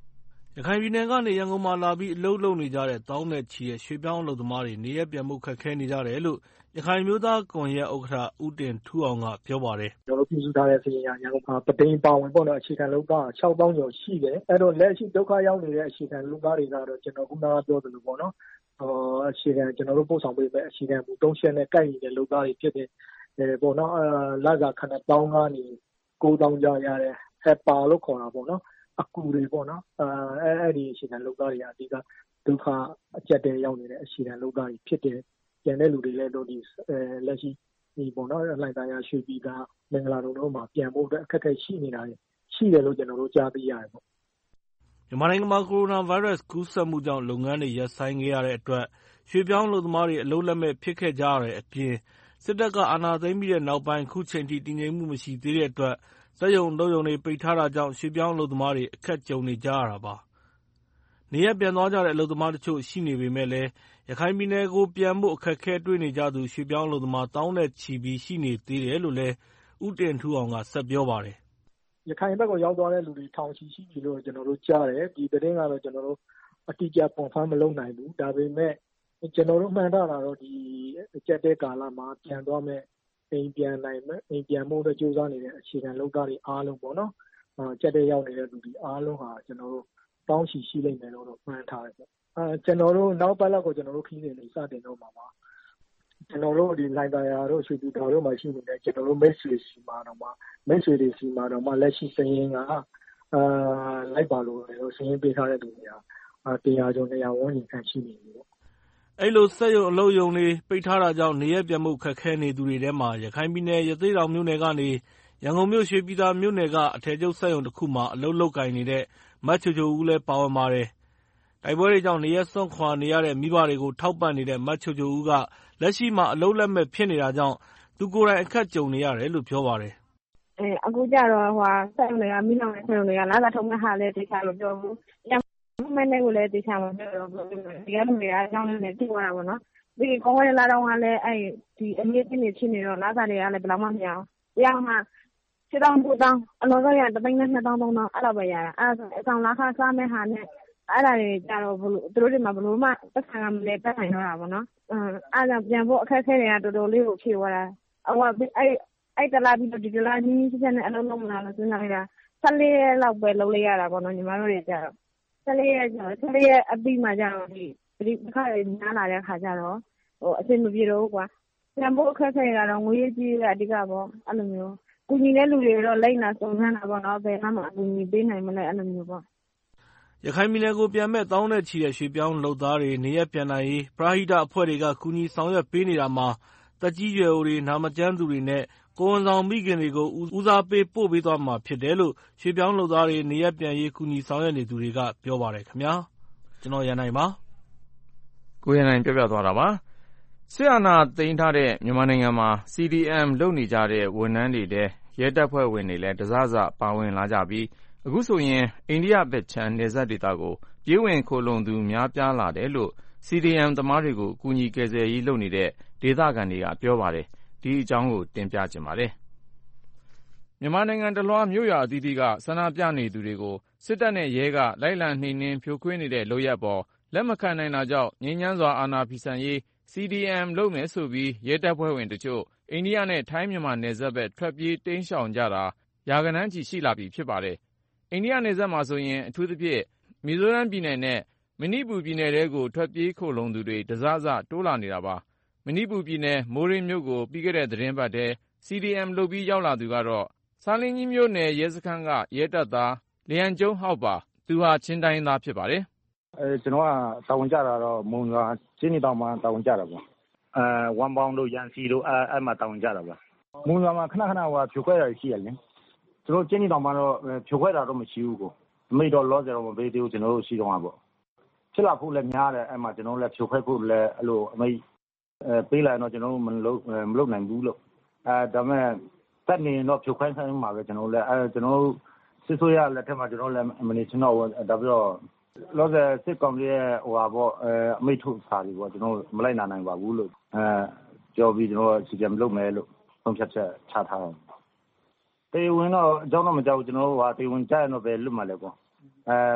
ရခိုင်ပြည်နယ်ကနေရန်ကုန်မှာလာပြီးအလုပ်လုပ်နေကြတဲ့သောင်းနဲ့ချီတဲ့ရွှေ့ပြောင်းအလုပ်သမားတွေနေရပ်ပြန်ဖို့ခက်ခဲနေကြတယ်လို့ရခိုင်မျိုးသားကွန်ရက်ဥက္ကဋ္ဌဦးတင်ထူးအောင်ကပြောပါတယ်ကျွန်တော်တို့ပြုစုထားတဲ့စာရင်းရရန်ကုန်မှာပသိမ်ပါဝင်ပေါ့နော်အခြေခံလုပ်သား6000ကျော်ရှိတယ်အဲ့တော့လက်ရှိဒုက္ခရောက်နေတဲ့အခြေခံလုပ်သားတွေကတော့ကျွန်တော်ခုနကပြောသလိုပေါ့နော်အခြေခံကျွန်တော်တို့ပို့ဆောင်ပေးမဲ့အခြေခံမှု3ချက်နဲ့ကိုက်နေတဲ့လုပ်သားတွေဖြစ်တဲ့ပေါ့နော်လစာခဏ1000ကနေ9000ကျော်ရတဲ့ဟက်ပါလို့ခေါ်တာပေါ့နော်အကူတွေပေါ့နော်အဲ့ဒီအခြေခံလုပ်သားတွေအဓိကဒုက္ခအကျက်တဲရောက်နေတဲ့အခြေခံလုပ်သားတွေဖြစ်တယ်ကျန်တဲ့လူတွေလည်းတို့ဒီလက်ရှိဒီပေါ့နော်လိုင်တိုင်းရရွှေပြည်သားမင်္ဂလာတို့မှာပြန်ဖို့အတွက်အခက်အခဲရှိနေတာရှိတယ်လို့ကျွန်တော်တို့ကြားသိရတယ်ပေါ့မြန်မာနိုင်ငံမှာကိုရိုနာဗိုင်းရပ်စ်ကူးစက်မှုကြောင့်လုပ်ငန်းတွေရပ်ဆိုင်းခဲ့ရတဲ့အတွက်ရွှေ့ပြောင်းအလုပ်သမားတွေအလုပ်လက်မဲ့ဖြစ်ခဲ့ကြရတဲ့အပြင်စစ်တပ်ကအာဏာသိမ်းပြီးတဲ့နောက်ပိုင်းခုချိန်ထိတည်ငြိမ်မှုမရှိသေးတဲ့အတွက်စက်ရုံအလုပ်ရုံတွေပိတ်ထားတာကြောင့်ရွှေ့ပြောင်းအလုပ်သမားတွေအခက်ကြုံနေကြရတာပါ။နေရပ်ပြန်သွားကြတဲ့အလုပ်သမားတချို့ရှိနေပေမဲ့လည်းရခိုင်ပြည်နယ်ကိုပြန်ဖို့အခက်အခဲတွေ့နေကြသူရွှေ့ပြောင်းအလုပ်သမားသောင်းနဲ့ချီပြီးရှိနေသေးတယ်လို့လည်းဦးတင်ထူးအောင်ကဆက်ပြောပါတယ်။ရခိုင်ဘက်ကိုရောက်သွားတဲ့လူတွေထောင်ချီရှိပြီလို့ကျွန်တော်တို့ကြားတယ်။ဒီသတင်းကတော့ကျွန်တော်တို့အတိအကျ confirm မလုပ်နိုင်ဘူး။ဒါပေမဲ့ကျွန်တော်တို့မှန်းထားတာတော့ဒီကျက်တဲ့ကာလမှာပြန်သွားမဲ့အိမ်ပြန်နိုင်မဲ့အိမ်ပြန်ဖို့အတွက်ကြိုးစားနေတဲ့အခြေခံလုပ်သားတွေအားလုံးပေါ့နော်ကျက်တဲ့ရောက်နေတဲ့လူတွေအားလုံးဟာကျွန်တော်တို့တောင်းချီရှိလိမ့်မယ်လို့မှန်းထားတယ်ပေါ့ကျွန်တော်တို့နောက်ပတ်လောက်ကိုကျွန်တော်တို့ခီးနေနေစတင်တော့မှာပါကျွန်တော်တို့ဒီလိုင်တာယာတို့ရွှေပြည်တော်တို့မှာရှိနေတဲ့ကျွန်တော်တို့မိတ်ဆွေစီမှာတော့မိတ်ဆွေတွေစီမှာတော့လက်ရှိစရင်းကလိုက်ပါလို့စရင်းပေးထားတဲ့လူတွေက100ကျော်200ဝန်းကျင်ခန့်ရှိနေပြီပေါ့အဲ့လိုစက်ရုံအလုပ်ရုံတွေပိတ်ထားတာကြောင့်နေရပ်ပြန်မှုခက်ခဲနေသူတွေထဲမှာရခိုင်ပြည်နယ်ရသေ့တောင်မြို့နယ်ကနေရန်ကုန်မြို့ရွှေပြည်သာမြို့နယ်ကအထည်ချုပ်စက်ရုံတစ်ခုမှာအလုပ်လုပ်ကိုင်နေတဲ့မတ်ချိုချိုဦးလည်းပါဝင်ပါတယ်။တိုက်ပွဲတွေကြောင့်နေရပ်စွန့်ခွာနေရတဲ့မိဘတွေကိုထောက်ပံ့နေတဲ့မတ်ချိုချိုဦးကလက်ရှိမှာအလုပ်လက်မဲ့ဖြစ်နေတာကြောင့်သူကိုယ်တိုင်အခက်ကြုံနေရတယ်လို့ပြောပါတယ်။အခုကျတော့စက်ရုံတွေကမိလောင်တဲ့စက်ရုံတွေကလစာထုံးမဲ့ဟာလည်းတေချာမပြောဘူး။မနဲ့ကိုလည်းတေချာမပြောတော့ဒီကလူတွေကအကြောင်းနဲ့တိသွားတာပေါ့နော်။ဒီကောင်းဝဲလာတော့ကလည်းဒီအမြင့်ပြင်းနေဖြစ်နေတော့လစာတွေကလည်းဘယ်လောက်မှမရအောင်။တရားမှ7000 9000အလောကရ3,000 2000 3000အဲ့လိုပဲရတာအဲ့ဒါအဆောင်လာခစားမဲ့ဟာနဲ့အဲ့ဒါတွေကြတော့သူတို့တွေမှာဘလို့မှပတ်ဆံကမလဲပတ်နိုင်တော့တာပေါ့နော်အဲ့ဒါပြန်ဖို့အခက်အခဲတွေကတော်တော်လေးကိုဖြေသွားတာအဲ့တလားပြီးတော့ဒီတလားကြီးစစ်စစ်နဲ့အလုံးလုံးမလာလို့စဉ်းစားလိုက်တာ14ရက်လောက်ပဲလုပ်လိုက်ရတာပေါ့နော်ညီမတို့တွေကြတော့14ရက်အပြီးမှကြတော့ဒီခါရညားလာတဲ့ခါကျတော့အဆင်မပြေတော့ဘူးကွာပြန်ဖို့အခက်အခဲကတော့ငွေကြီးကအဓိကပေါ့အဲ့လိုမျိုးကူညီတဲ့လူတွေတော့လိမ့်လာစုံစမ်းတာပေါ့နော်ဘယ်မှအကူအညီပေးနိုင်မလဲအဲ့လိုမျိုးပေါ့ရခိုင်ပြည်နယ်ကိုပြန်မဲ့တောင်းတဲ့ချီတဲ့ရွှေပြောင်းလုပ်သားတွေနေရပ်ပြန်နိုင်ရေးပရဟိတအဖွဲ့တွေကကူညီဆောင်ရွက်ပေးနေတာမှာတက်ကြီးရွယ်အိုတွေနာမကျန်းသူတွေနဲ့ကိုဝန်ဆောင်မိခင်တွေကိုဦးစားပေးပို့ပေးသွားမှာဖြစ်တယ်လို့ရွှေပြောင်းလုပ်သားတွေနေရပ်ပြန်ရေးကူညီဆောင်ရွက်နေသူတွေကပြောပါတယ်ခင်ဗျာကျွန်တော်ရန်နိုင်ပါကိုရန်နိုင်ပြောပြသွားတာပါစစ်အာဏာသိမ်းထားတဲ့မြန်မာနိုင်ငံမှာ CDM လုပ်နေကြတဲ့ဝန်ထမ်းတွေတဲ့ရဲတပ်ဖွဲ့ဝင်တွေလည်းတစစပါဝင်လာကြပြီးအခုဆိုရင်အိန္ဒိယဘက်ခြမ်းနယ်စပ်ဒေသကိုပြေးဝင်ခိုလုံသူများပြားလာတယ်လို့ CDM သမားတွေကိုကူညီကယ်ဆယ်ရေးလုပ်နေတဲ့ဒေသခံတွေကပြောပါတယ်ဒီအကြောင်းကိုတင်ပြချင်ပါတယ်မြန်မာနိုင်ငံတလွှားမြို့ရွာအသီးသီးကဆန္ဒပြနေသူတွေကိုစစ်တပ်နဲ့ရဲကလိုက်လံနှိမ်နင်းဖြိုခွင်းနေတဲ့လုပ်ရပ်ပေါ်လက်မခံနိုင်တာကြောင့်ငြိမ်းချမ်းစွာအာဏာဖီဆန်ရေး CDM လုပ်မယ်ဆိုပြီးရဲတပ်ဖွဲ့ဝင်တချို့အိန္ဒိယနဲ့ထိုင်းမြန်မာနယ်စပ်ဘက်ထွက်ပြေးတိမ်းရှောင်ကြတာရာဂဏန်းချီရှိလာပြီဖြစ်ပါတယ်အိန္ဒိယနယ်စပ်မှာဆိုရင်အထူးသဖြင့်မီဇိုရမ်ပြည်နယ်နဲ့မဏိပူပြည်နယ်တွေကိုထွက်ပြေးခိုလုံသူတွေတစစတိုးလာနေတာပါမဏိပူပြည်နယ်မိုးရင်းမြို့ကိုပြီးခဲ့တဲ့သတင်းပတ်ထဲ CDM လုပ်ပြီးရောက်လာသူကတော့ဆာလင်းကြီးမြို့နယ်ရဲစခန်းကရဲတပ်သားလျံကျုံဟောက်ပါသူဟာချင်းတိုင်းသားဖြစ်ပါတယ်ကျွန်တော်ကတာဝန်ကြတာတော့မုံရွာချင်းနေတောင်မှတာဝန်ကြတာပေါ့ဝမ်ပေါင်တို့ရန်စီတို့အဲ့မှာတာဝန်ကြတာပါမုံရွာမှာခဏခဏဖြိုခွဲတာရှိရတယ်ကျွန်တော်ချင်းနေတောင်မှတော့ဖြိုခွဲတာတော့မရှိဘူးကိုအမိတော့လောဆယ်တော့မပေးသေးဘူးကျွန်တော်တို့ရှိတော့မှာပေါ့ဖြစ်လာဖို့လည်းများတယ်အဲ့မှာကျွန်တော်လည်းဖြိုခွဲဖို့လည်းအဲ့လိုအမိပေးလိုက်တော့ကျွန်တော်တို့မလုပ်နိုင်ဘူးလို့ဒါမဲ့တက်နေတော့ဖြိုခွဲဆိုင်မှာပဲကျွန်တော်လည်းကျွန်တော်စစ်ဆိုးရလက်ထက်မှာကျွန်တော်လည်းမနေချင်တော့ဒါပြီးတော့လောဆယ်စစ်ကောင်စီရဲ့ဟိုဟာပေါ့အမိထုတ်စာတွေပေါ့ကျွန်တော်မလိုက်နိုင်ပါဘူးလို့ပြောပြီးကျွန်တော်စီကံလုပ်မယ်လို့ဆုံးဖြတ်ချက်ချထားတယ်တေဝင်တော့အကြောင်းတော့မကြောက်ကျွန်တော်တို့ဟာတေဝင်ကြရတော့ပဲလွတ်မှလဲပေါ့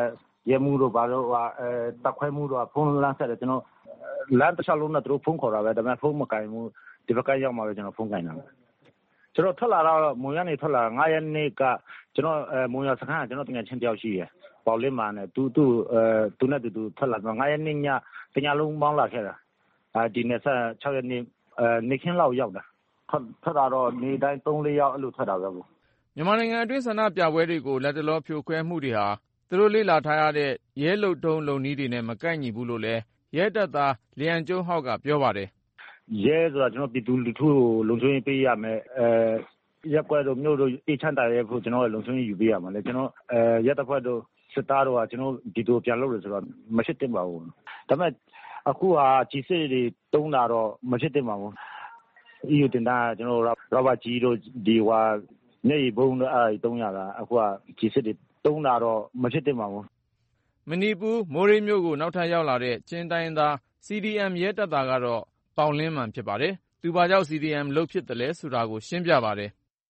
ရဲမှုတို့ဘာလို့တက်ခွဲမှုတို့ဖုန်းလမ်းဆက်တယ်ကျွန်တော်လမ်းတစ်လျှောက်လုံးနဲ့သူတို့ဖုန်းခေါ်တာပဲဒါပေမဲ့ဖုန်းမကင်ဘူးဒီဘက်ကရောက်မှပဲကျွန်တော်ဖုန်းကင်တာကျွန်တော်ထွက်လာတော့မွန်ရနေထွက်လာ9ရက်နေ့ကကျွန်တော်မွန်ရစခန်းကကျွန်တော်တကယ်ချင်းတယောက်ရှိရယ်ပေါလင်းမာနဲ့သူနဲ့တူထွက်လာတော့9ရက်နေ့ညတညလုံးပေါင်းလာခဲ့တာဒီနေ့6ရက်နေ့နေခင်းလောက်ရောက်တာထွက်လာတော့နေတိုင်း3-4ရောက်အဲ့လိုထွက်တာပဲပေါ့မြန်မာနိုင်ငံအတွင်းဆန္ဒပြပွဲတွေကိုလက်တလောဖြိုခွဲမှုတွေဟာသူတို့လေ့လာထားရတဲ့ရဲလုံတုံးလုံနည်းတွေနဲ့မကိုက်ညီဘူးလို့လည်းရဲတပ်သားလျံကျုံဟောက်ကပြောပါတယ်ရဲဆိုတာကျွန်တော်ပြည်သူလူထုကိုလုံခြုံရေးပေးရမယ်ရက်ကွက်တို့မြို့တို့အေးချမ်းတာရဲဖို့ကျွန်တော်လုံခြုံရေးယူပေးရမှာလေကျွန်တော်ရက်တပ်ဖွဲ့တို့စစ်သားတို့ကကျွန်တော်ဒီတို့ပြန်လုပ်လို့ဆိုတော့မဖြစ်တင်ပါဘူးဒါပေမဲ့အခုဟာကြီးစစ်တွေတုံးတာတော့မဖြစ်တင်ပါဘူးEU တင်တာကျွန်တော်ရောဘာကြီးတို့ဒီဟွာမျက်ရည်ဘုံတို့တုံးရတာအခုကကြီးစစ်တွေတုံးတာတော့မဖြစ်တင်ပါဘူးမဏိပူမိုးရေးမြို့ကိုနောက်ထပ်ရောက်လာတဲ့ချင်းတိုင်းသား CDM ရဲတပ်သားကတော့ပေါင်လင်းမှန်ဖြစ်ပါတယ်သူဘာကြောင့် CDM လုပ်ဖြစ်တယ်လဲဆိုတာကိုရှင်းပြပါတယ်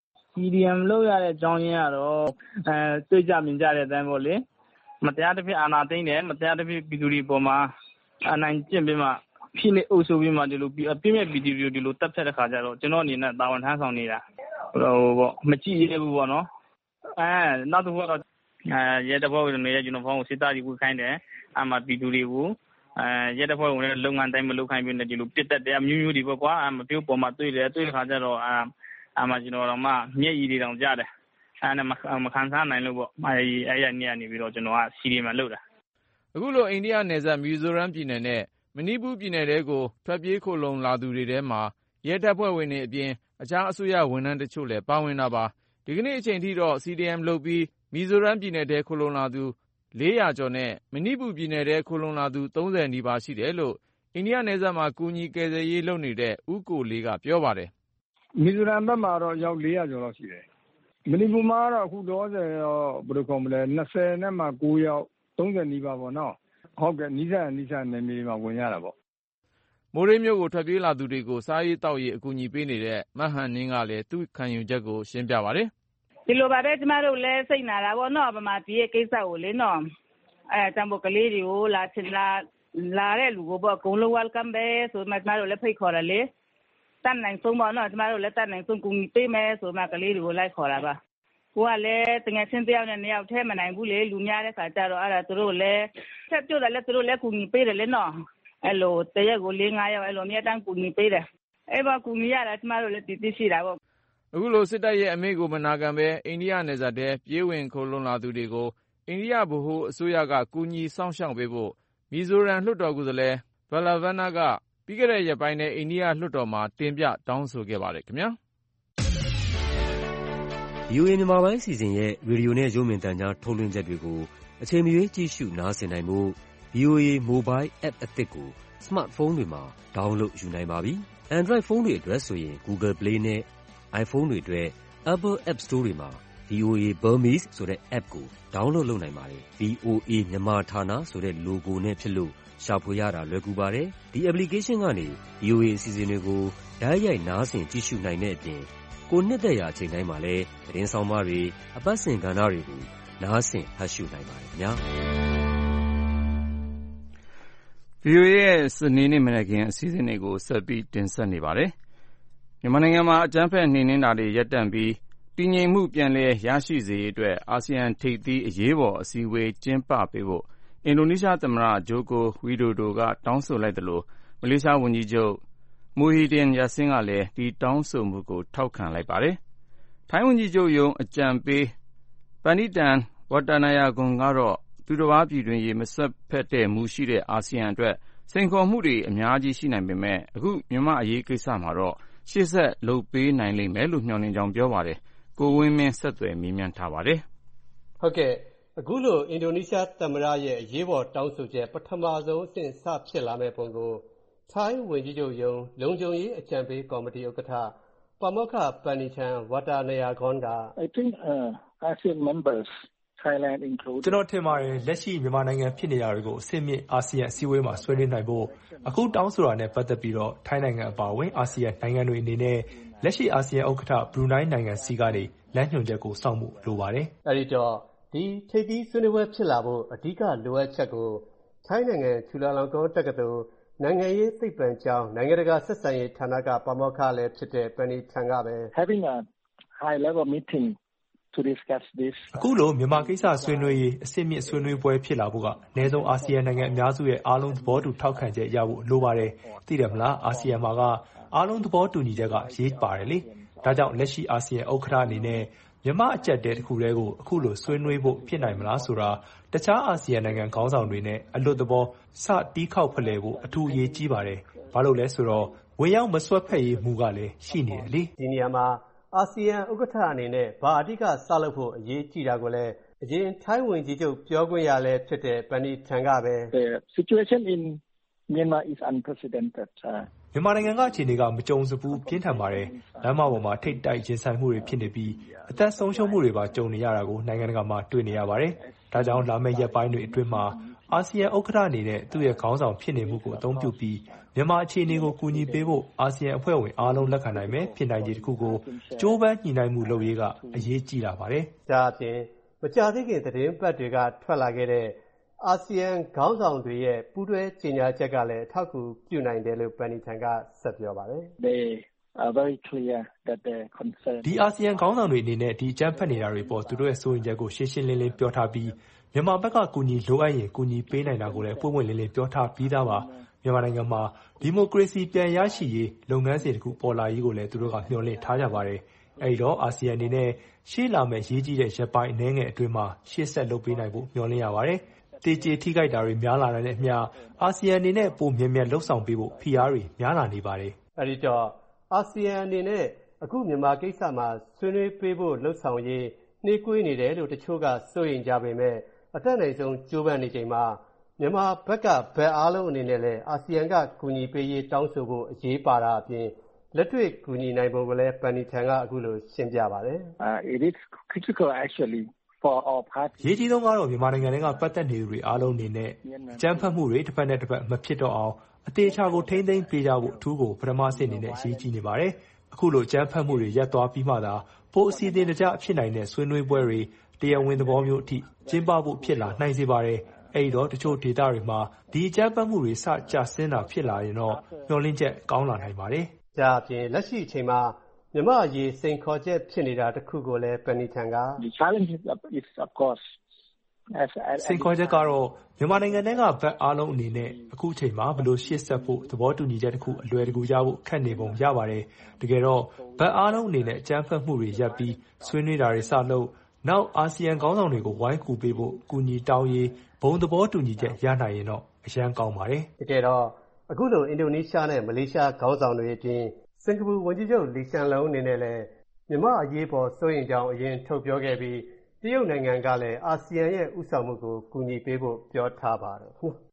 CDM လုပ်ရတဲ့အကြောင်းရင်းကတော့တွေ့ကြမြင်ကြတဲ့အတိုင်းပေါ့လေမတရားတစ်ဖြစ်အာဏာသိမ်းတယ်မတရားတစ်ဖြစ်ပြည်သူတွေပေါ်မှာအနိုင်ကျင့်ပြီးမှဖိနှိပ်အုပ်ချုပ်ပြီးမှဒီလိုပြည့်မဲ့ပြည်သူတွေဒီလိုတပ်ဖြတ်တဲ့ခါကျတော့ကျွန်တော်အနေနဲ့တာဝန်ထမ်းဆောင်နေတာဟိုပေါ့မကြည့်ရဘူးပေါ့နော်နောက်တစ်ခုကတော့ရဲတပ်ဖွဲ့ဝင်တွေရဲ့ကျွန်တော်ဖောင်းကိုစစ်သားကြီးကိုခိုင်းတယ်အမှပြည်သူတွေကိုရဲတပ်ဖွဲ့ဝင်တွေလုပ်ငန်းတိုင်းမလုပ်ခိုင်းပြီးနေဒီလိုပြစ်တက်တဲ့အမျိုးမျိုးတွေပေါ့ကွာမပြုတ်ပေါ်မှာတွေ့တဲ့ခါကျတော့မှကျွန်တော်တော့မှမျက်ရည်တွေတောင်ကြတယ်နဲ့မခံစားနိုင်လို့ပေါ့အဲ့ရနေနေပြီးတော့ကျွန်တော်ကစီဒီမှာလုပ်တာအခုလိုအိန္ဒိယနယ်စပ်မီဇိုရမ်ပြည်နယ်နဲ့မဏိပူပြည်နယ်တွေကိုထွက်ပြေးခိုလုံလာသူတွေထဲမှာရဲတပ်ဖွဲ့ဝင်တွေအပြင်အခြားအစိုးရဝန်ထမ်းတချို့လည်းပါဝင်တာပါဒီကနေ့အချိန်ထိတော့ CDM လုပ်ပြီးမီဇိုရမ်ပြည်နယ်ထဲခိုလုံလာသူ400ကျော်နဲ့မဏိပူပြည်နယ်ထဲခိုလုံလာသူ30နီးပါးရှိတယ်လို့အိန္ဒိယနယ်စပ်မှာကူညီကယ်ဆယ်ရေးလုပ်နေတဲ့ဦးကိုလေးကပြောပါတယ်မီဇိုရမ်ဘက်မှာတော့ရောက်400ကျော်လောက်ရှိတယ်မဏိပူမှာတော့အခုတော့ဘယ်လိုခေါ်မလဲ20နဲ့မှ9ယောက်30နီးပါးပေါ့နော်ဟုတ်ကဲ့နီးစပ်နယ်မြေမှာဝင်ရတာပေါ့မိုးရေးမြို့ကိုထွက်ပြေးလာသူတွေကိုစားရေးတောက်ရေးအကူအညီပေးနေတဲ့မဟန်နင်းကလည်းသူ့ခံယူချက်ကိုရှင်းပြပါတယ်ဒီလိုပါပဲကျမတို့လည်းစိတ်နာတာပေါ့နော်ဗမာပြည်ရဲ့ကိစ္စကိုလေနော်တံပိုးကလေးတွေကိုလာတဲ့လူကိုပေါ့အကုန်လုံး welcome ပဲဆိုမှကျမတို့လည်းဖိတ်ခေါ်တယ်လေတတ်နိုင်ဆုံးပေါ့နော်ကျမတို့လည်းတတ်နိုင်ဆုံးကူညီပေးမယ်ဆိုမှကလေးတွေကိုလိုက်ခေါ်တာပါကိုကလည်းတငယ်ချင်းတယောက်နဲ့2ယောက်ထဲမနိုင်ဘူးလေလူများတဲ့ခါကျတော့အဲ့ဒါသူတို့လည်းဆက်ပြုတ်တယ်လေသူတို့လည်းကူညီပေးတယ်လေနော်အဲ့လိုတရက်ကို4-5ယောက်အဲ့လိုအမြဲတမ်းကူညီပေးတယ်အဲ့ဘာကူညီရတာကျမတို့လည်းတည်ရှိတာပေါ့အခုလိုစစ်တပ်ရဲ့အမိန့်ကိုမနာခံဘဲအိန္ဒိယနယ်စပ်ထဲပြေးဝင်ခိုလုံလာသူတွေကိုအိန္ဒိယဗဟိုအစိုးရကကူညီစောင့်ရှောက်ပေးဖို့မီဇိုရမ်လွှတ်တော်ကိုယ်စားလှယ်ဘလာဗန်နာကပြီးခဲ့တဲ့ရက်ပိုင်းနဲ့အိန္ဒိယလွှတ်တော်မှာတင်ပြတောင်းဆိုခဲ့ပါတယ်ခင်ဗျာ VOA မြန်မာပိုင်းစီစဉ်ရဲ့ရေဒီယိုနဲ့ရုပ်မြင်သံကြားထုတ်လွှင့်ချက်တွေကိုအချိန်မရွေးကြည့်ရှုနားဆင်နိုင်ဖို့ VOA Mobile App အသစ်ကို Smartphone တွေမှာ download ယူနိုင်ပါပြီ။ Android ဖုန်းတွေအတွက်ဆိုရင် Google Play နဲ့ iPhone တွေအတွက် Apple App Store တွေမှာ VOA Burmese ဆိုတဲ့ app ကို download လုပ်နိုင်ပါတယ်။ VOA မြန်မာဌာနဆိုတဲ့ logo နဲ့ဖြစ်လို့ရှာဖွေရတာလွယ်ကူပါတယ်။ဒီ application ကနေ VOA အစီအစဉ်တွေကိုတိုက်ရိုက်နားဆင်ကြည့်ရှုနိုင်တဲ့အပြင်ကိုနှစ်သက်ရာအချိန်တိုင်းမှာလည်းသတင်းဆောင်မတွေအပတ်စဉ်ကဏ္ဍတွေကိုနားဆင်ဖတ်ရှုနိုင်ပါတယ်ခင်ဗျာ VOA ရဲ့စနေနေ့မနက်ခင်းအစီအစဉ်တွေကိုဆက်ပြီးတင်ဆက်နေပါတယ်မြန်မာနိုင်ငံမှာအကြမ်းဖက်နှိမ်နင်းတာတွေရပ်တန့်ပြီးတည်ငြိမ်မှုပြန်လည်ရရှိစေရေးအတွက်အာဆီယံထိပ်သီးအရေးပေါ်အစည်းအဝေးကျင်းပပေးဖို့အင်ဒိုနီးရှားသမ္မတဂျိုကိုဝီဒိုဒိုကတောင်းဆိုလိုက်သလိုမလေးရှားဝန်ကြီးချုပ်မူဟီဒင်ယာဆင်းကလည်းဒီတောင်းဆိုမှုကိုထောက်ခံလိုက်ပါတယ်။ထိုင်းဝန်ကြီးချုပ်ရုံးအကြံပေးပဏိတန်ဝတ္တနာယကွန်ကတော့သူတစ်ပါးပြည်တွင်ရေးမစွက်ဖက်တဲ့မူရှိတဲ့အာဆီယံအတွက်စိန်ခေါ်မှုတွေအများကြီးရှိနိုင်ပေမဲ့အခုမြန်မာအရေးကိစ္စမှာတော့ရှေ့ဆက်လုပ်ပေးနိုင်လိမ့်မယ်လို့မျှော်လင့်ကြောင်းပြောပါတယ်။ကိုဝင်းမင်းဆက်သွယ်မေးမြန်းထားပါတယ်။ဟုတ်ကဲ့အခုလိုအင်ဒိုနီးရှားသမ္မတရဲ့အရေးပေါ်တောင်းဆိုချက်ပထမဆုံးအဆင့်စဖြစ်လာမဲ့ပုံကိုထိုင်းဝန်ကြီးချုပ်ရုံးလုံခြုံရေးအကြံပေးကော်မတီဥက္ကဋ္ဌပါမောက္ခပဏိချန်ဝတ္တနာယကွန်က I think ASEAN members Thailand included ကျွန်တော်ထင်ပါတယ်လက်ရှိမြန်မာနိုင်ငံဖြစ်နေတာတွေကိုအဆင့်မြင့်အာဆီယံအစည်းအဝေးမှာဆွေးနွေးနိုင်ဖို့အခုတောင်းဆိုတာနဲ့ပတ်သက်ပြီးတော့ထိုင်းနိုင်ငံအပါအဝင်အာဆီယံနိုင်ငံတွေအနေနဲ့လက်ရှိအာဆီယံဥက္ကဋ္ဌဘရူနိုင်းနိုင်ငံစီကနေလမ်းညွှန်ချက်ကိုစောင့်မှုလိုပါတယ်အဲဒီတော့ဒီဒီထိပ်သီးဆွေးနွေးပွဲဖြစ်လာဖို့အဓိကလိုအပ်ချက်ကိုထိုင်းနိုင်ငံချူလာလောင်ကွန်းတက္ကသိုလ်နိုင်ငံရေးသိပ္ပံကျောင်းနိုင်ငံတကာဆက်ဆံရေးဌာနကပါမောက္ခလည်းဖြစ်တဲ့ Penny Tan ကပဲ Having a high level meeting to discuss this အခုလိုမြန်မာကိစ္စဆွေးနွေးရေးအဆင့်မြင့်ဆွေးနွေးပွဲဖြစ်လာဖို့ကအနည်းဆုံးအာဆီယံနိုင်ငံအများစုရဲ့အားလုံးသဘောတူထောက်ခံချက်ရဖို့လိုပါတယ်သိတယ်မလားအာဆီယံမှာကအားလုံးသဘောတူညီချက်ကရေးပါတယ်လေဒါကြောင့်လက်ရှိအာဆီယံဥက္ကဋ္ဌအနေနဲ့မြန်မာအကြက်တဲတစ်ခုတည်းကိုအခုလိုဆွေးနွေးဖို့ဖြစ်နိုင်မလားဆိုတာတခြားအာဆီယံနိုင်ငံခေါင်းဆောင်တွေနဲ့အလွတ်သဘောစတီးခေါက်ဖလှယ်ဖို့အထူးအရေးကြီးပါတယ်ဘာလို့လဲဆိုတော့ဝင်ရောက်မစွက်ဖက်ရေးမူကလည်းရှိနေတယ်လေဒီနေရာမှာအာဆီယံဥက္ကဋ္ဌအနေနဲ့ဘာအဓိကစလုပ်ဖို့အရေးကြီးတာကိုလည်းအရင်ထိုင်းဝန်ကြီးချုပ်ပြောခွင့်ရလည်းဖြစ်တဲ့ Penny Tan ကပဲ The situation in Myanmar is unprecedented မြန်မာနိုင်ငံကအခြေအနေကမကြုံစဘူးပြင်းထန်ပါတယ်လမ်းမပေါ်မှာထိတ်တိုက်ရင်ဆိုင်မှုတွေဖြစ်နေပြီးအသက်ဆုံးရှုံးမှုတွေပါကြုံနေရတာကိုနိုင်ငံတကာမှာတွေ့နေရပါတယ်ဒါကြောင့်လာမယ့်ရက်ပိုင်းတွေအတွင်းမှာအာဆီယံဥက္ကဋ္ဌအနေနဲ့သူ့ရဲ့ခေါင်းဆောင်ဖြစ်နေမှုကိုအသုံးပြုပြီးမြန်မာအခြေအနေကိုကူညီပေးဖို့အာဆီယံအဖွဲ့ဝင်အားလုံးလက်ခံနိုင်မယ်ဖြစ်နိုင်ခြေတစ်ခုကိုကြိုးပမ်းညှိနှိုင်းမှုလုပ်ရေးကအရေးကြီးလာပါတယ်ဒါအပြင်မကြာသေးခင်သတင်းပတ်တွေကထွက်လာခဲ့တဲ့အာဆီယံခေါင်းဆောင်တွေရဲ့ပူးတွဲကြေညာချက်ကလည်းအထောက်အကူပြုနိုင်တယ်လို့ Penny Tan ကဆက်ပြောပါတယ် They are very clear that their concern ဒီအာဆီယံခေါင်းဆောင်တွေအနေနဲ့ဒီအကြမ်းဖက်နေတာတွေပေါ်သူတို့ရဲ့စိုးရိမ်ချက်ကိုရှင်းရှင်းလင်းလင်းပြောထားပြီးမြန်မာဘက်ကကူညီလိုအပ်ရင်ကူညီပေးနိုင်တာကိုလည်းပွင့်ပွင့်လင်းလင်းပြောထားပြီးသားပါမြန်မာနိုင်ငံမှာဒီမိုကရေစီပြန်ရရှိရေးလုပ်ငန်းစဉ်တစ်ခုပေါ်လာရေးကိုလည်းသူတို့ကမျှော်လင့်ထားကြပါတယ်အဲဒီတော့အာဆီယံအနေနဲ့ရှေ့လာမယ့်ရေးကြီးတဲ့ရက်ပိုင်းအနည်းငယ်အတွင်းမှာရှေ့ဆက်လုပ်ပေးနိုင်ဖို့မျှော်လင့်ရပါတယ်တေကျေထိခိုက်တာတွေများလာတဲ့အမျှအာဆီယံအနေနဲ့ပိုမြင်မြတ်လှုပ်ဆောင်ပေးဖို့ဖိအားတွေများလာနေပါတယ်အဲဒီတော့အာဆီယံအနေနဲ့အခုမြန်မာကိစ္စမှာဆွေးနွေးပေးဖို့လှုပ်ဆောင်ရေးနှေးကွေးနေတယ်လို့တချို့ကစိုးရိမ်ကြပေမဲ့အသက်နိုင်ဆုံးကြိုးပမ်းနေချိန်မှာမြန်မာဘက်ကဘက်အားလုံးအနေနဲ့လည်းအာဆီယံကကူညီပေးရေးတောင်းဆိုဖို့အရေးပါတာအပြင်လက်တွေ့ကူညီနိုင်ဖို့လည်း Penny Tan ကအခုလိုရှင်းပြပါတယ် It is critical actually for all parties ရေးကြီးဆုံးကတော့မြန်မာနိုင်ငံကပတ်သက်နေသူတွေအားလုံးအနေနဲ့အကြမ်းဖက်မှုတွေတစ်ဖက်နဲ့တစ်ဖက်မဖြစ်တော့အောင်အသေးချာကိုထိမ့်သိမ်းပေးကြဖို့အထူးကိုပထမဆင့်အနေနဲ့အရေးကြီးနေပါတယ်အခုလိုအကြမ်းဖက်မှုတွေရပ်သွားပြီးမှသာပိုအစီအစဉ်တကျဖြစ်နိုင်တဲ့ဆွေးနွေးပွဲတွေတရားဝင်သဘောမျိုးအထိကျင်းပဖို့ဖြစ်လာနိုင်စေပါတယ်အဲဒီတော့တချို့ဒေသတွေမှာဒီအကြမ်းဖက်မှုတွေစကျဆင်းတာဖြစ်လာရင်တော့မျှော်လင့်ချက်ကောင်းလာနိုင်ပါတယ်ဒါအပြင်လက်ရှိအချိန်မှာမြန်မာအရေးစိန်ခေါ်ချက်ဖြစ်နေတာတစ်ခုကိုလည်း Penny Tan က The challenge is of course စိန်ခေါ်ချက်ကတော့မြန်မာနိုင်ငံကဘက်အားလုံးအနေနဲ့အခုအချိန်မှာဘယ်လိုရှေ့ဆက်ဖို့သဘောတူညီချက်တစ်ခုအလွယ်တကူရဖို့ခက်နေပုံရပါတယ်တကယ်တော့ဘက်အားလုံးအနေနဲ့အကြမ်းဖက်မှုတွေရပ်ပြီးဆွေးနွေးတာတွေစလုပ်နောက်အာဆီယံခေါင်းဆောင်တွေကိုဝိုင်းကူပေးဖို့ကူညီတောင်းရေးဘုံသဘောတူညီချက်ရနိုင်ရင်တော့အရန်ကောင်းပါတယ်တကယ်တော့အခုလိုအင်ဒိုနီးရှားနဲ့မလေးရှားခေါင်းဆောင်တွေအပြင်စင်ကာပူဝန်ကြီးချုပ်လီရှန်လုံအနေနဲ့လည်းမြန်မာအရေးပေါ်စိုးရိမ်ကြောင်းအရင်ထုတ်ပြောခဲ့ပြီးတရုတ်နိုင်ငံကလည်းအာဆီယံရဲ့ဥဆောင်မှုကိုကူညီပေးဖို့ပြောထားပါတယ်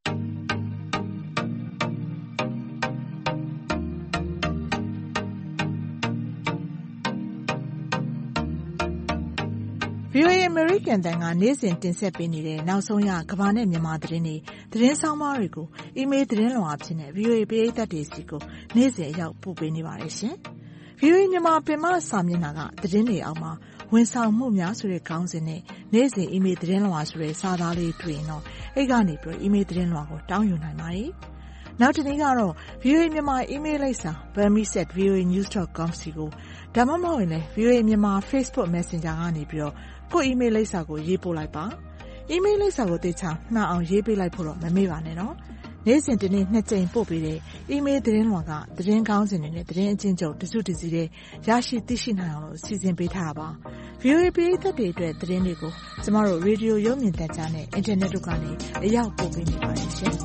VOA American တန်ကနေ့စဉ်တင်ဆက်ပေးနေတဲ့နောက်ဆုံးရကမ္ဘာနဲ့မြန်မာသတင်းတွေသတင်းဆောင်မတွေကိုအီးမေးလ်သတင်းလွှာအဖြစ်နဲ့ VOA ပရိသတ်တွေစီကိုနေ့စဉ်အရောက်ပို့ပေးနေပါတယ်ရှင်။ VOA မြန်မာပင်မစာမျက်နှာကသတင်းတွေအောက်မှာဝန်ဆောင်မှုများဆိုတဲ့ခေါင်းစဉ်နဲ့နေ့စဉ်အီးမေးလ်သတင်းလွှာဆိုတဲ့စာသားလေးတွေ့ရင်တော့အဲ့ကနေပြီးအီးမေးလ်သတင်းလွှာကိုတောင်းယူနိုင်ပါတယ်။နောက်တစ်နေ့ကတော့ VOA မြန်မာအီးမေးလ်လိပ်စာ burmese@voanews.com စီကိုဒါမှမဟုတ်ရင်လည်း VOA မြန်မာ Facebook Messenger ကနေပြီးတော့ကိုယ့် email လိပ်စာကိုရေးပို့လိုက်ပါ email လိပ်စာကိုတေချာမှန်အောင်ရေးပေးလိုက်ဖို့တော့မမေ့ပါနဲ့နော်နေ့စဉ်ဒီနေ့2ကြိမ်ပို့ပေးတဲ့ email သတင်းလွှာကသတင်းကောင်းစင်တွေနဲ့သတင်းအချင်းချုပ်တစုတစည်းတဲ့ရရှိသိရှိနိုင်အောင်လို့စီစဉ်ပေးထားတာပါ VOA ပရိသတ်တွေအတွက်သတင်းတွေကိုကျမတို့ Radio ရုပ်မြင်သံကြားနဲ့ Internet တို့ကနေအရောက်ပို့ပေးနေပါတယ်ရှင်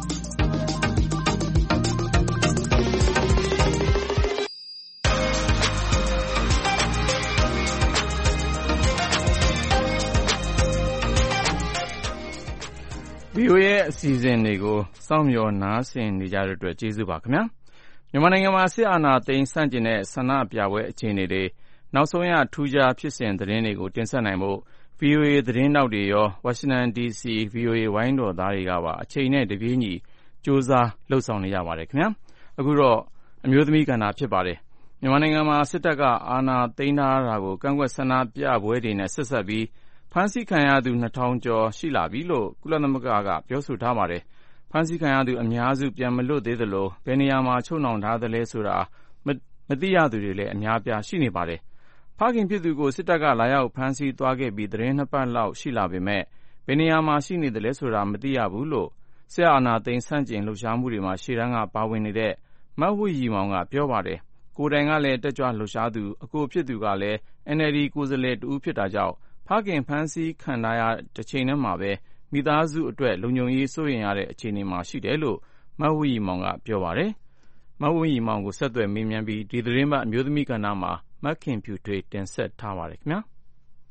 VOA ရဲ့အစီအစဉ်တွေကိုစောင့်မျှော်နားဆင်နေကြတဲ့အတွက်ကျေးဇူးပါခင်ဗျာမြန်မာနိုင်ငံမှာစစ်အာဏာသိမ်းဆန့်ကျင်တဲ့ဆန္ဒပြပွဲအခြေအနေတွေနောက်ဆုံးရထူးခြားဖြစ်စဉ်သတင်းတွေကိုတင်ဆက်နိုင်ဖို့ VOA သတင်းတောက်တွေရော Washington DC VOA ဝိုင်းတော်သားတွေကပါအချိန်နဲ့တပြေးညီစ조사လှုပ်ဆောင်နေကြပါတယ်ခင်ဗျာအခုတော့အမျိုးသမီးကဏ္ဍဖြစ်ပါတယ်မြန်မာနိုင်ငံမှာစစ်တပ်ကအာဏာသိမ်းထားတာကိုကန့်ကွက်ဆန္ဒပြပွဲတွေနဲ့ဆက်ဆက်ပြီးဖမ်းဆီးခံရသူ 2000 ကျော်ရှိလာပြီလို့ကုလသမဂ္ဂကပြောဆိုထားပါတယ်။ဖမ်းဆီးခံရသူအများစုပြန်မလွတ်သေးသလိုဘယ်နေရာမှာချုပ်နှောင်ထားသလဲဆိုတာမသိရသူတွေလည်းအများအပြားရှိနေပါတယ်။ဖခင်ဖြစ်သူကိုစစ်တပ်ကလာရောက်ဖမ်းဆီးသွားခဲ့ပြီးသတင်း 2 ပတ်လောက်ရှိလာပေမဲ့ဘယ်နေရာမှာရှိနေသလဲဆိုတာမသိရဘူးလို့စစ်အာဏာသိမ်းဆန့်ကျင်လှုပ်ရှားမှုတွေမှာရှေ့တန်းကပါဝင်နေတဲ့မဝီရီမောင်ကပြောပါတယ်။ကိုယ်တိုင်ကလည်းတက်ကြွလှုပ်ရှားသူအကိုဖြစ်သူကလည်း NLD ကိုယ်စားလှယ်တူဖြစ်တာကြောင့်ဖခင်ဖမ်းဆီးခံရတဲ့ချိန်ထဲမှာပဲမိသားစုအတွက်လုံခြုံရေးစိုးရိမ်ရတဲ့အခြေအနေမှာရှိတယ်လို့မဝီရီမောင်ကပြောပါတယ်။မဝီရီမောင်ကိုဆက်သွယ်မေးမြန်းပြီးဒီသတင်းပတ်အမျိုးသမီးကဏ္ဍမှာမခင်ဖြူထွေးတင်ဆက်ထားပါတယ်ခင်ဗျာ။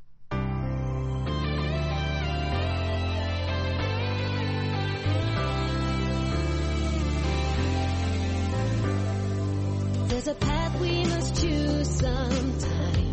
There's a path we must choose sometime.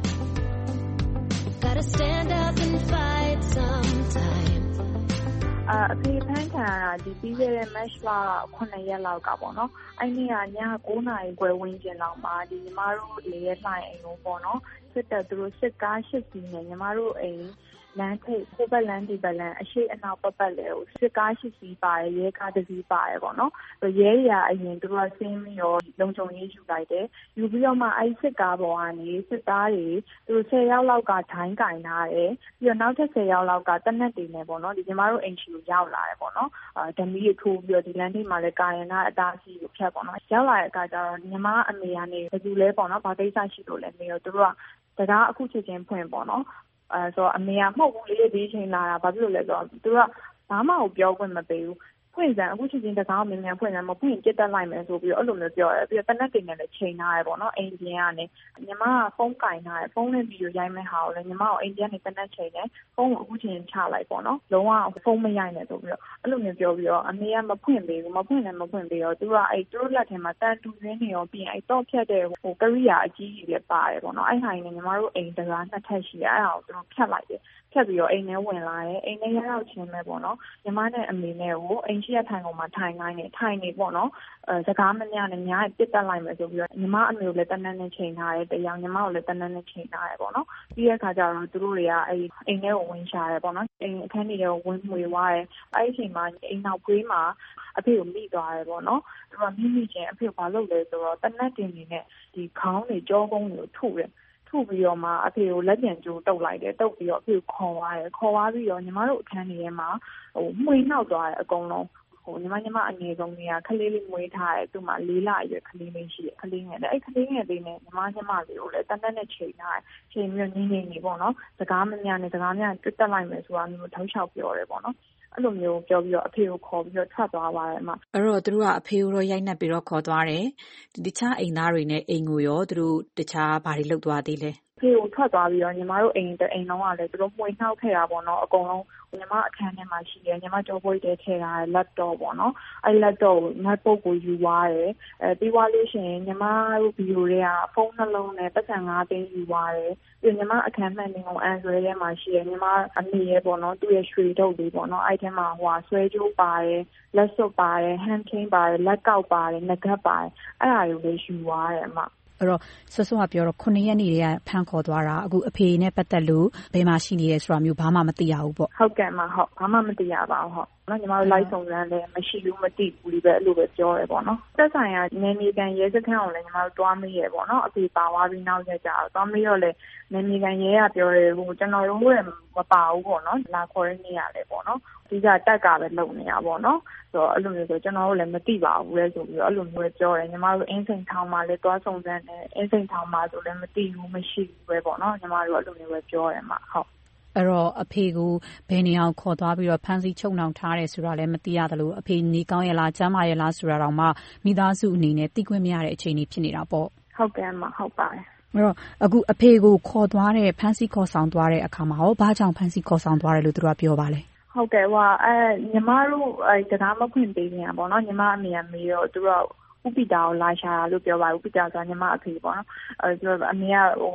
Gotta stand up and fight sometime. အဖေဖမ်းခံရတာဒီပြီးခဲ့တဲ့ match လ9ရက်လောက်ကပေါ့နော်အဲ့နေ့ကည9နာရီခွဲဝန်းကျင်လောက်မှာဒီညီမတို့လေရဲ့လှိုင်အိမ်ကိုပေါ့နော်စစ်တပ်သူတို့စစ်ကား8စီးနဲ့ညီမတို့အိမ်လမ်းထိပ်ကိုပတ်လန်းဒီပတ်လန်းအရှိအနောက်ပတ်လဲကိုစစ်ကား8စီးပါတယ်ရဲကား1စီးပါတယ်ပေါ့နော်ရဲရအရင်သူတို့ဆင်းပြီးတော့လုံခြုံရေးယူလိုက်တယ်ယူပြီးတော့မှအဲ့စစ်ကားပေါ်ကနေစစ်သားတွေသူတို့10ယောက်လောက်ကဒိုင်းကင်ထားတယ်ပြီးတော့နောက်ထပ်10ယောက်လောက်ကတနက်တွေနဲ့ပေါ့နော်ဒီညီမတို့အိမ်ရှိကိုရောက်လာတယ်ပေါ့နော်ဓမီးထိုးပြီးတော့ဒီလမ်းထိပ်မှာလည်းကာရင်ကအတားအဆီးကိုဖြတ်ပေါ့နော်ရောက်လာတဲ့အခါကျတော့ညီမအမေကနေဘယ်သူလဲပေါ့နော်ဘာကိစ္စရှိလို့လဲမေးတော့သူတို့ကတကားအခုချက်ချင်းဖွင့်ပေါ့နော်ဆိုတော့အမေကမဟုတ်ဘူးလေဒီချိန်လာတာဘာဖြစ်လို့လဲဆိုတော့သူကဘာမှကိုပြောခွင့်မပေးဘူးဖွင့်စံအခုချက်ချင်းတကားကိုမြန်ဖွင့်စံမဖွင့်ပြစ်တက်လိုက်မယ်ဆိုပြီးတော့အဲ့လိုမျိုးပြောတယ်ပြီးတော့တနက်တင်နဲ့လည်းချိန်ထားရပေါ့နော်အိမ်ပြင်ကနေညီမကဖုန်းကင်ထားတယ်ဖုန်းနဲ့ဗီဒီယိုရိုက်မဲ့ဟာကိုလည်းညီမကိုအိမ်ပြင်ကနေတနက်ချိန်နဲ့ဖုန်းကိုအခုချိန်ချလိုက်ပေါ့နော်လုံးဝဖုန်းမရိုက်နဲ့ဆိုပြီးတော့အဲ့လိုမျိုးပြောပြီးတော့အမေကမဖွင့်ပေးဘူးမဖွင့်ပေးတော့သူကအဲ့သူတို့လက်ထဲမှာတန်တူရင်းနေရောပြီးရင်အဲ့တော့ဖြတ်တဲ့ကရိယာအကြီးကြီးလည်းပါတယ်ပေါ့နော်အဲ့ဟာနဲ့ညီမတို့အိမ်တကား2ထပ်ရှိတယ်အဲ့ဒါကိုသူတို့ဖြတ်လိုက်တယ်ဖြတ်ပြီးတော့အိမ်ထဲဝင်လာတယ်အိမ်ထဲရောက်ချင်းပဲပေါ့နော်ညီမနဲ့အမေနဲ့ကိုအိမ်ရှိရထိုင်ကုန်မှာထိုင်နေပေါ့နော်စကားမများနဲ့ညာပြစ်တက်လိုက်မယ်ဆိုပြီးတော့ညီမအမေကိုလည်းတနက်နဲ့ချိန်ထားတယ်တရားညီမကိုလည်းတနက်နဲ့ချိန်ထားတယ်ပေါ့နော်ပြီးတဲ့အခါကျတော့သူတို့တွေကအဲ့အိမ်ထဲကိုဝင်ရှာတယ်ပေါ့နော်အိမ်အခန်းထဲကိုဝင်မှွေသွားတယ်အဲ့ဒီအချိန်မှာအိမ်နောက်ကွေးမှာအဖေကိုမိသွားတယ်ပေါ့နော်သူကမိချင်းအဖေကိုဘာလုပ်လဲဆိုတော့တနက်တင်နေနဲ့ဒီခေါင်းတွေကြောကုန်းတွေကိုထုတယ်ထုပြီးတော့မှအဖေကိုလက်ပြန်ကျိုးတုပ်လိုက်တယ်တုပ်ပြီးတော့အဖေကိုခေါ်သွားပြီးတော့ညီမတို့အခန်းထဲမှာမှွေနှောက်သွားတယ်အကုန်လုံးညီမအငယ်ဆုံးကခလေးလေးမွေးထားတယ်သူ့မှာ4လအရွယ်ခလေးလေးရှိတယ်ခလေးငယ်အဲ့ခလေးငယ်လေးနဲ့ညီမလေးကိုလည်းတနက်နဲ့ချိန်ထားတယ်ချိန်ပြီးတော့နင်းနေပေါ့နော်စကားမများနဲ့စကားများတွတ်တက်လိုက်မယ်ဆိုတာမျိုးထောက်လျှောက်ပြောတယ်ပေါ့နော်အဲ့လိုမျိုးပြောပြီးတော့အဖေကိုခေါ်ပြီးတော့ထွက်သွားပါတယ်အမအဲ့တော့သူတို့ကအဖေကိုတော့ရိုက်နှက်ပြီးတော့ခေါ်သွားတယ်တခြားအိမ်သားတွေနဲ့အိမ်ကိုရောသူတို့တခြားဘာတွေလုပ်သွားသေးလဲဖေကိုထွက်သွားပြီးတော့ညီမတို့အိမ်လုံးကလည်းသူတို့မှွေနှောက်ခဲ့တာပေါ့နော်အကုန်လုံးညီမအခန်းထဲမှာရှိတယ်ညီမကြောပွေးတဲထည့်ထားတဲ့ laptop ပေါ့နော်အဲ့ laptop ကို notebook ကိုယူသွားတယ်ပြီးသွားလို့ရှိရင်ညီမတို့ဗီဒီယိုတွေကဖုန်းနှလုံးနဲ့ပတ်စံ5သိန်းယူသွားတယ်ပြီးညီမအခန်းမှန်နေအောင်အန်ဆွဲထဲမှာရှိတယ်ညီမအမေရဲ့ပေါ့နော်သူ့ရဲ့ရွှေထုတ်လေးပေါ့နော်အဲ့ထဲမှာဆွဲကြိုးပါတယ်လက်စွပ်ပါတယ် hand chain ပါတယ်လက်ကောက်ပါတယ်ငကတ်ပါတယ်အဲ့ဒါတွေကိုလည်းယူသွားတယ်အမအဲ့တော့ဆောကပြောတော့9ရက်နေ့တည်းကဖမ်းခေါ်သွားတာအခုအဖေနဲ့ပတ်သက်လို့ဘယ်မှာရှိနေရဲဆိုတာမျိုးဘာမှမသိရဘူးပေါ့ဟုတ်ကဲ့မဟုတ်ဘာမှမသိရပါဘူးဟုတ်နော်ညီမတို့လိုက်ဆောင်ရမ်းလည်းမရှိဘူးမသိဘူးလေးပဲအဲ့လိုပဲပြောရဲပေါ့နော်သက်ဆိုင်ရာနေမီကန်ရဲစခန်းကိုလည်းညီမတို့တွားမေးရဲပေါ့နော်အဖေပါသွားပြီးနောက်ရက်ကျတော့တွားမေးတော့လေနေမီကန်ရဲကပြောတယ်ကျွန်တော်တို့လည်းမပါဘူးပေါ့နော်လာခေါ်ရင်းနေရတယ်ပေါ့နော်ဒီကတက်ကပဲလုံနေရပေါ့နော်ဆိုတော့အဲ့လိုမျိုးဆိုကျွန်တော်တို့လည်းမသိပါဘူးလေဆိုပြီးတော့အဲ့လိုမျိုးပြောတယ်ညီမတို့အင်းစိန်ထောင်မှာလည်းတွားဆောင်စမ်းတယ်အင်းစိန်ထောင်မှာဆိုလည်းမသိဘူးမရှိဘူးပဲပေါ့နော်ညီမတို့အဲ့လိုမျိုးပဲပြောတယ်မှာဟုတ်အဲ့တော့အဖေကိုဘယ်နေအောင်ခေါ်သွားပြီးတော့ဖမ်းဆီးချုပ်နှောင်ထားတယ်ဆိုတာလည်းမသိရသလိုအဖေနေကောင်းရလားကျန်းမာရလားဆိုတာတော့မှမိသားစုအနေနဲ့သိခွင့်မရတဲ့အခြေအနေဖြစ်နေတာပေါ့ဟုတ်ကဲ့မဟုတ်ပါတယ်အဲ့တော့အခုအဖေကိုခေါ်သွားတဲ့ဖမ်းဆီးခေါ်ဆောင်သွားတဲ့အခါမှာဟောဘာကြောင့်ဖမ်းဆီးခေါ်ဆောင်သွားတယ်လို့သူတို့ကပြောပါလဲဟုတ်ကဲ့ညီမတို့စကားမဖွင့်ပေးနေတာပေါ့နော်ညီမအမေကမေးတော့သူတို့ဥပိတာကိုလာရှာတာလို့ပြောပါဥပိတာဆိုတာညီမအဖေပေါ့နော်သူကအမေက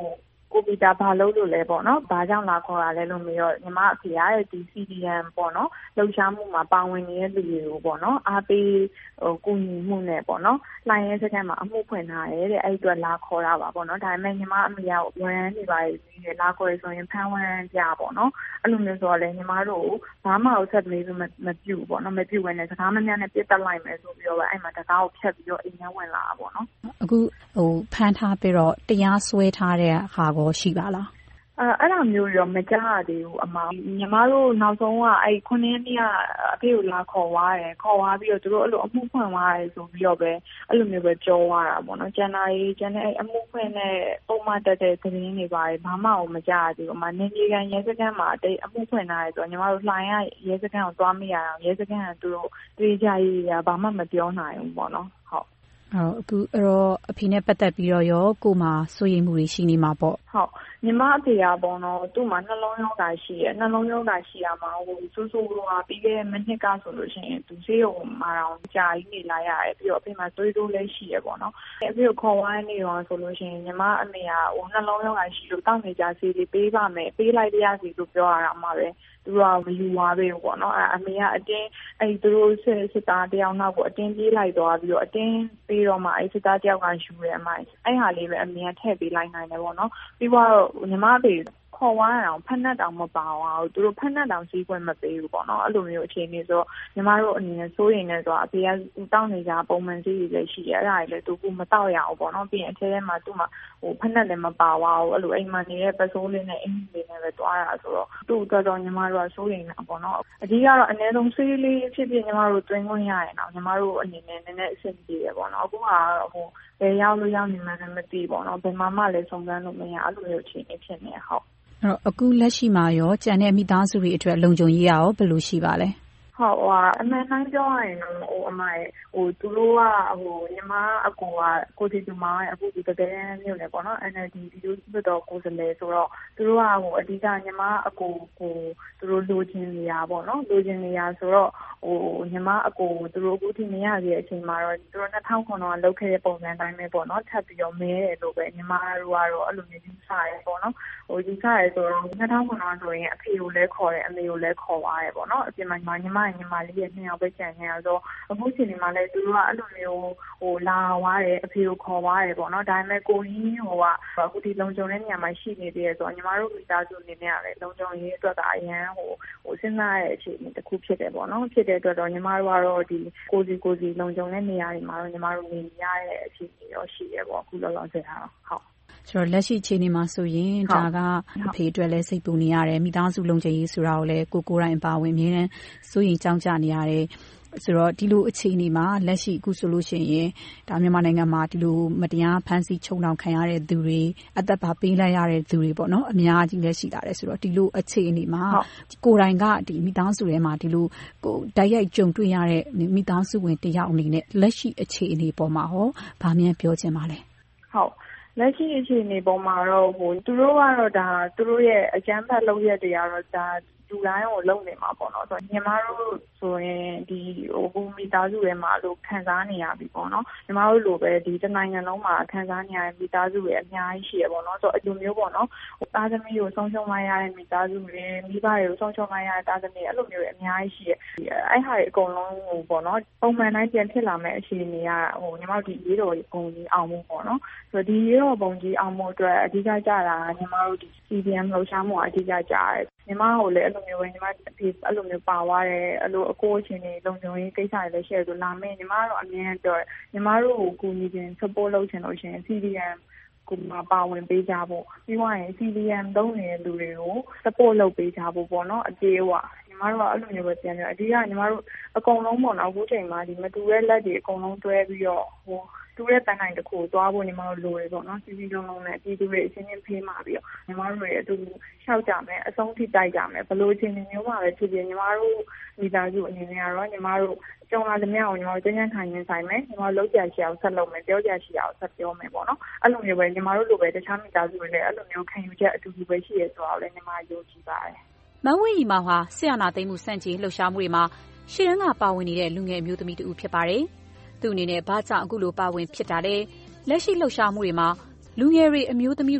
ကိုပီတာဘာလုပ်လို့လဲပေါ့နော်ဘာကြောင့်လာခေါ်တာလဲလို့မေးတော့ညီမအဖေကဒီ CDM ပေါ့နော်လှုပ်ရှားမှုမှာပါဝင်နေတဲ့လူတွေကိုပေါ့နော်အားပေးကူညီမှုနဲ့ပေါ့နော်လှိုင်းရဲစခန်းမှာအမှုဖွင့်ထားတယ်တဲ့အဲ့အတွက်လာခေါ်တာပါပေါ့နော်ဒါပေမဲ့ညီမအမေကဝန်ရမ်းနေပါလေလာခေါ်ရဆိုရင်ဖမ်းဝရမ်းပြပေါ့နော်အဲ့လိုမျိုးဆိုတော့လေညီမတို့ဘာမှဆက်ပြီးမပြုတ်ပေါ့နော်မပြုတ်ဝင်တဲ့စကားမများနဲ့ပြစ်တက်လိုက်မယ်ဆိုပြီးတော့အဲ့မှာတကားကိုဖြတ်ပြီးတော့အိမ်ထဲဝင်လာတာပေါ့နော်အခုဖမ်းထားပြီးတော့တရားစွဲထားတဲ့ဟာကိုရှိပါလားအဲ့လိုမျိုးတော့မကြားရသေးဘူးအမညီမတို့နောက်ဆုံးကအဲ့9ရက်နေ့ကအဖေကိုလာခေါ်သွားတယ်ခေါ်သွားပြီးတော့သူတို့အဲ့လိုအမှုဖွင့်သွားတယ်ဆိုပြီးတော့ပဲအဲ့လိုမျိုးပဲကြောသွားတာပေါ့နော်ကျန်တဲ့အဲ့အမှုဖွင့်တဲ့ပုံမှန်တက်တဲ့သတင်းတွေပါတယ်ဘာမှမကြားရသေးဘူးအမနေကြီးကန်ရဲစခန်းမှာအမှုဖွင့်ထားတယ်ဆိုတော့ညီမတို့လှိုင်းရရဲစခန်းကိုသွားမိရအောင်ရဲစခန်းကသူတို့တွေ့ကြရဘာမှမပြောနိုင်ဘူးပေါ့နော်ဟုတ်အခုအဲ့တော့အဖေနဲ့ပတ်သက်ပြီးတော့ရောကိုမှစိုးရိမ်မှုတွေရှိနေမှာပေါ့ဟုတ်ညီမအဖေကပေါ့နော်သူ့မှာနှလုံးရောဂါရှိတယ်နှလုံးရောဂါရှိရမှာဆိုးတော့ပြီးခဲ့တဲ့မိနစ်ကဆိုလို့ရှိရင်သူဆေးရုံမှာတော့ကြာကြီးနေလာရတယ်ပြီးတော့အဖေမှာသွေးတိုးလည်းရှိရပေါ့နော်အဖေကိုခေါ်ဝိုင်းနေတော့ဆိုလို့ရှိရင်ညီမအမေကနှလုံးရောဂါရှိလို့တောက်နေကြဆေးလေးပေးပါမယ်ပေးလိုက်ရစီလို့ပြောရတာမှပဲသူကမယူသွားပဲပေါ့နော်အမေကအတင်းအဲ့သူတို့စစ်သားတယောက်နောက်ကိုအတင်းပြေးလိုက်သွားပြီးတော့အတင်းပြီးတော့မှအဲ့စစ်သားတယောက်ကယူတယ်အမအဲ့ဟာလေးပဲအမေကထည့်ပေးလိုက်နိုင်တယ်ပေါ့နော်ပြီးတော့ညီမအဖေခေါ်ဝါအောင်ဖက်နှက်တောင်မပါအောင်သူတို့ဖက်နှက်တောင်စီးခွင့်မပေးဘူးပေါ့နော်အဲ့လိုမျိုးအခြေအနေဆိုတော့ညီမတို့အနေနဲ့စိုးရိမ်နေဆိုတော့အဖေကတောင်းနေကြပုံမှန်စီးတွေလည်းရှိတယ်အဲ့ဒါတွေလည်းသူကမတောက်ရအောင်ပေါ့နော်ပြီးရင်အထဲထဲမှာသူ့မှာဖက်နှက်လည်းမပါအောင်အဲ့လိုအိမ်မှာနေတဲ့ပစိုးလေးနဲ့အင်ဂျင်လေးနဲ့ပဲတွားတာဆိုတော့သူ့အတွက်တော့ညီမတို့ကစိုးရိမ်နေတာပေါ့နော်အကြီးကတော့အနည်းဆုံးဆေးလေးဖြစ်ဖြစ်ညီမတို့တွင်းခွင့်ရရင်တော့ညီမတို့အနေနဲ့နည်းနည်းအဆင်ပြေတယ်ပေါ့နော်အခုကဘယ်ရောက်လို့ရောက်နေမှလည်းမသိပေါ့နော်ဘယ်မှလည်းစုံစမ်းလို့မရအဲ့လိုမျိုးအခြေအနေဖြစ်နေဟုတ်အဲ့တော့အခုလက်ရှိမှာရောကြံတဲ့မိသားစုတွေအတွက်လုံခြုံရေးရောဘယ်လိုရှိပါလဲဟုတ်အမှန်တမ်းပြောရရင်တော့အမသူတို့ကညီမအကူကကိုစီတူမောင်ရဲ့အခုဒီတကယ်မျိုးလေပေါ့နော် NLD ဒီလိုပြတော့ကိုယ်စလဲဆိုတော့သူတို့ကအဓိကညီမအကူကိုသူတို့လိုချင်နေရပေါ့နော်လိုချင်နေရဆိုတော့ညီမအကူသူတို့အခုထိမရသေးတဲ့အချိန်မှာတော့သူတို့2009ကလောက်ခဲ့တဲ့ပုံစံတိုင်းပဲပေါ့နော်ထပ်ပြီးတော့မဲတယ်လို့ပဲညီမတို့ကတော့အဲ့လိုမျိုးယူဆရဲပေါ့နော်ယူဆရဲဆိုတော့2009ဆိုရင်အဖေကိုလည်းခေါ်တယ်အမေကိုလည်းခေါ်သွားတယ်ပေါ့နော်အပြင်မှာညီမလေးရဲ့2ယောက်ပဲကျန်နေရတော့အခုချိန်ဒီမှာလည်းသူတို့ကအဲ့လိုမျိုးလာသွားတယ်အဖေကိုခေါ်သွားတယ်ပေါ့နော်ဒါပေမဲ့ကိုကြီးအခုဒီလုံခြုံတဲ့နေရာမှာရှိနေသေးတယ်ဆိုတော့ညီမတို့မိသားစုအနေနဲ့ကလည်းလုံခြုံရေးအတွက်ကအရန်စဉ်းစားရတဲ့အခြေအနေတစ်ခုဖြစ်တယ်ပေါ့နော်ဖြစ်တဲ့အတွက်တော့ညီမတို့ကတော့ဒီကိုစီလုံခြုံတဲ့နေရာတွေမှာတော့ညီမတို့နေရတဲ့အခြေအနေရောရှိတယ်ပေါ့အခုလောလောဆယ်ကတော့ဟုတ်ဆိုတော့လက်ရှိအခြေအနေမှာဆိုရင်ဒါကအဖေအတွက်လည်းစိတ်ပူနေရတယ်မိသားစုလုံခြုံရေးဆိုတာကိုလည်းကိုယ်တိုင်ပါဝင်အမြဲတမ်းစိုးရိမ်ကြောက်ကြနေရတယ်ဆိုတော့ဒီလိုအခြေအနေမှာလက်ရှိအခုဆိုလို့ရှိရင်ဒါမြန်မာနိုင်ငံမှာဒီလိုမတရားဖမ်းဆီးချုပ်နှောင်ခံရတဲ့သူတွေအသက်ပါပေးလိုက်ရတဲ့သူတွေပေါ့နော်အများကြီးလည်းရှိလာတယ်ဆိုတော့ဒီလိုအခြေအနေမှာကိုယ်တိုင်ကဒီမိသားစုထဲမှာဒီလိုကိုတိုက်ရိုက်ကြုံတွေ့ရတဲ့မိသားစုဝင်တယောက်အနေနဲ့လက်ရှိအခြေအနေပေါ်မှာဟောဘာမှပြောချင်ပါလဲဟုတ်လက်ရှိအခြေအနေပေါ်မှာတော့သူတို့ကတော့ဒါသူတို့ရဲ့အကြမ်းဖက်လုပ်ရက်တွေကတော့ဒါလူတိုင်းကိုလုံနေမှာပေါ့နော်ဆိုတော့ညီမတို့ဆိုရင်ဒီမိသားစုတွေမှာလို့ခံစားနေရပြီပေါ့နော်ညီမတို့လိုပဲဒီတနိုင်ငံလုံးမှာခံစားနေရတဲ့မိသားစုတွေအများကြီးရှိရပေါ့နော်ဆိုတော့အလိုမျိုးပေါ့နော်သားသမီးကိုဆုံးရှုံးလိုက်ရတဲ့မိသားစုတွေမိဘတွေကိုဆုံးရှုံးလိုက်ရတဲ့သားသမီးအဲ့လိုမျိုးတွေအများကြီးရှိရအဲ့ဟာတွေအကုန်လုံးပေါ့နော်ပုံမှန်တိုင်းပြန်ဖြစ်လာမယ့်အခြေအနေကညီမတို့ဒီရေးတော်ပုံကြီးအောင်မှုပေါ့နော်ဆိုတော့ဒီရေးတော်ပုံကြီးအောင်မှုအတွက်အဓိကကြတာညီမတို့ဒီ CDM လှုပ်ရှားမှုအဓိကကြတယ်ညီမကိုလည်းအဲ့လိုမျိုးပဲညီမအဖေအဲ့လိုမျိုးပါသွားတယ်အဲ့လိုအကိုအချင်းတွေလုံခြုံရေးကိစ္စတွေလည်း share ဆိုလာမယ်ညီမတို့အမြင်တော့ညီမတို့ကိုကူညီခြင်း support လုပ်ချင်လို့ရှိရင် CDM ကိုပါဝင်ပေးကြဖို့ပြီးသွားရင် CDM သုံးနေတဲ့လူတွေကို support လုပ်ပေးကြဖို့ပေါ့နော်အပြေးဝညီမတို့ကအဲ့လိုမျိုးပဲပြန်ပြောအဓိကညီမတို့အကုန်လုံးပေါ့နော်အခုချိန်မှာဒီမတူတဲ့လက်တွေအကုန်လုံးတွဲပြီးတော့တူတဲ့တန်တိုင်းတစ်ခုသွားဖို့ညီမတို့လိုရပေါ့နော်စီစီလုံးလုံးနဲ့ပြည်သူတွေအချင်းချင်းဖေးမှာပြီးတော့ညီမတို့ရဲ့အတူလျှောက်ကြမယ်အဆုံးထိတိုက်ကြမယ်ဘလို့ချင်းမျိုးမှာပဲဖြစ်ဖြစ်ညီမတို့မိသားစုအနေနဲ့ကတော့ညီမတို့ကြုံလာသမျှကိုညီမတို့ကျန်းကျန်းခိုင်ရင်ဆိုင်မယ်ညီမတို့လုပ်ကြရှိအောင်ဆက်လုပ်မယ်ပြောကြရှိအောင်ဆက်ပြောမယ်ပေါ့နော်အဲ့လိုမျိုးပဲညီမတို့လိုပဲတခြားမိသားစုတွေလည်းအဲ့လိုမျိုးခံယူချက်အတူတူပဲရှိရဆိုတော့လည်းညီမယုံကြည်ပါတယ်မဝင်းရီမာဟာဆရာနာသိမ်းမှုစန့်ကျင်လှုပ်ရှားမှုတွေမှာရှေ့တန်းကပါဝင်နေတဲ့လူငယ်အမျိုးသမီးတူဖြစ်ပါတယ်သူအနေနဲ့ဘာကြောင့်အခုလိုပါဝင်ဖြစ်တာလဲလက်ရှိလှုပ်ရှားမှုတွေမှာလူငယ်တွေအမျိုးသမီးတွေ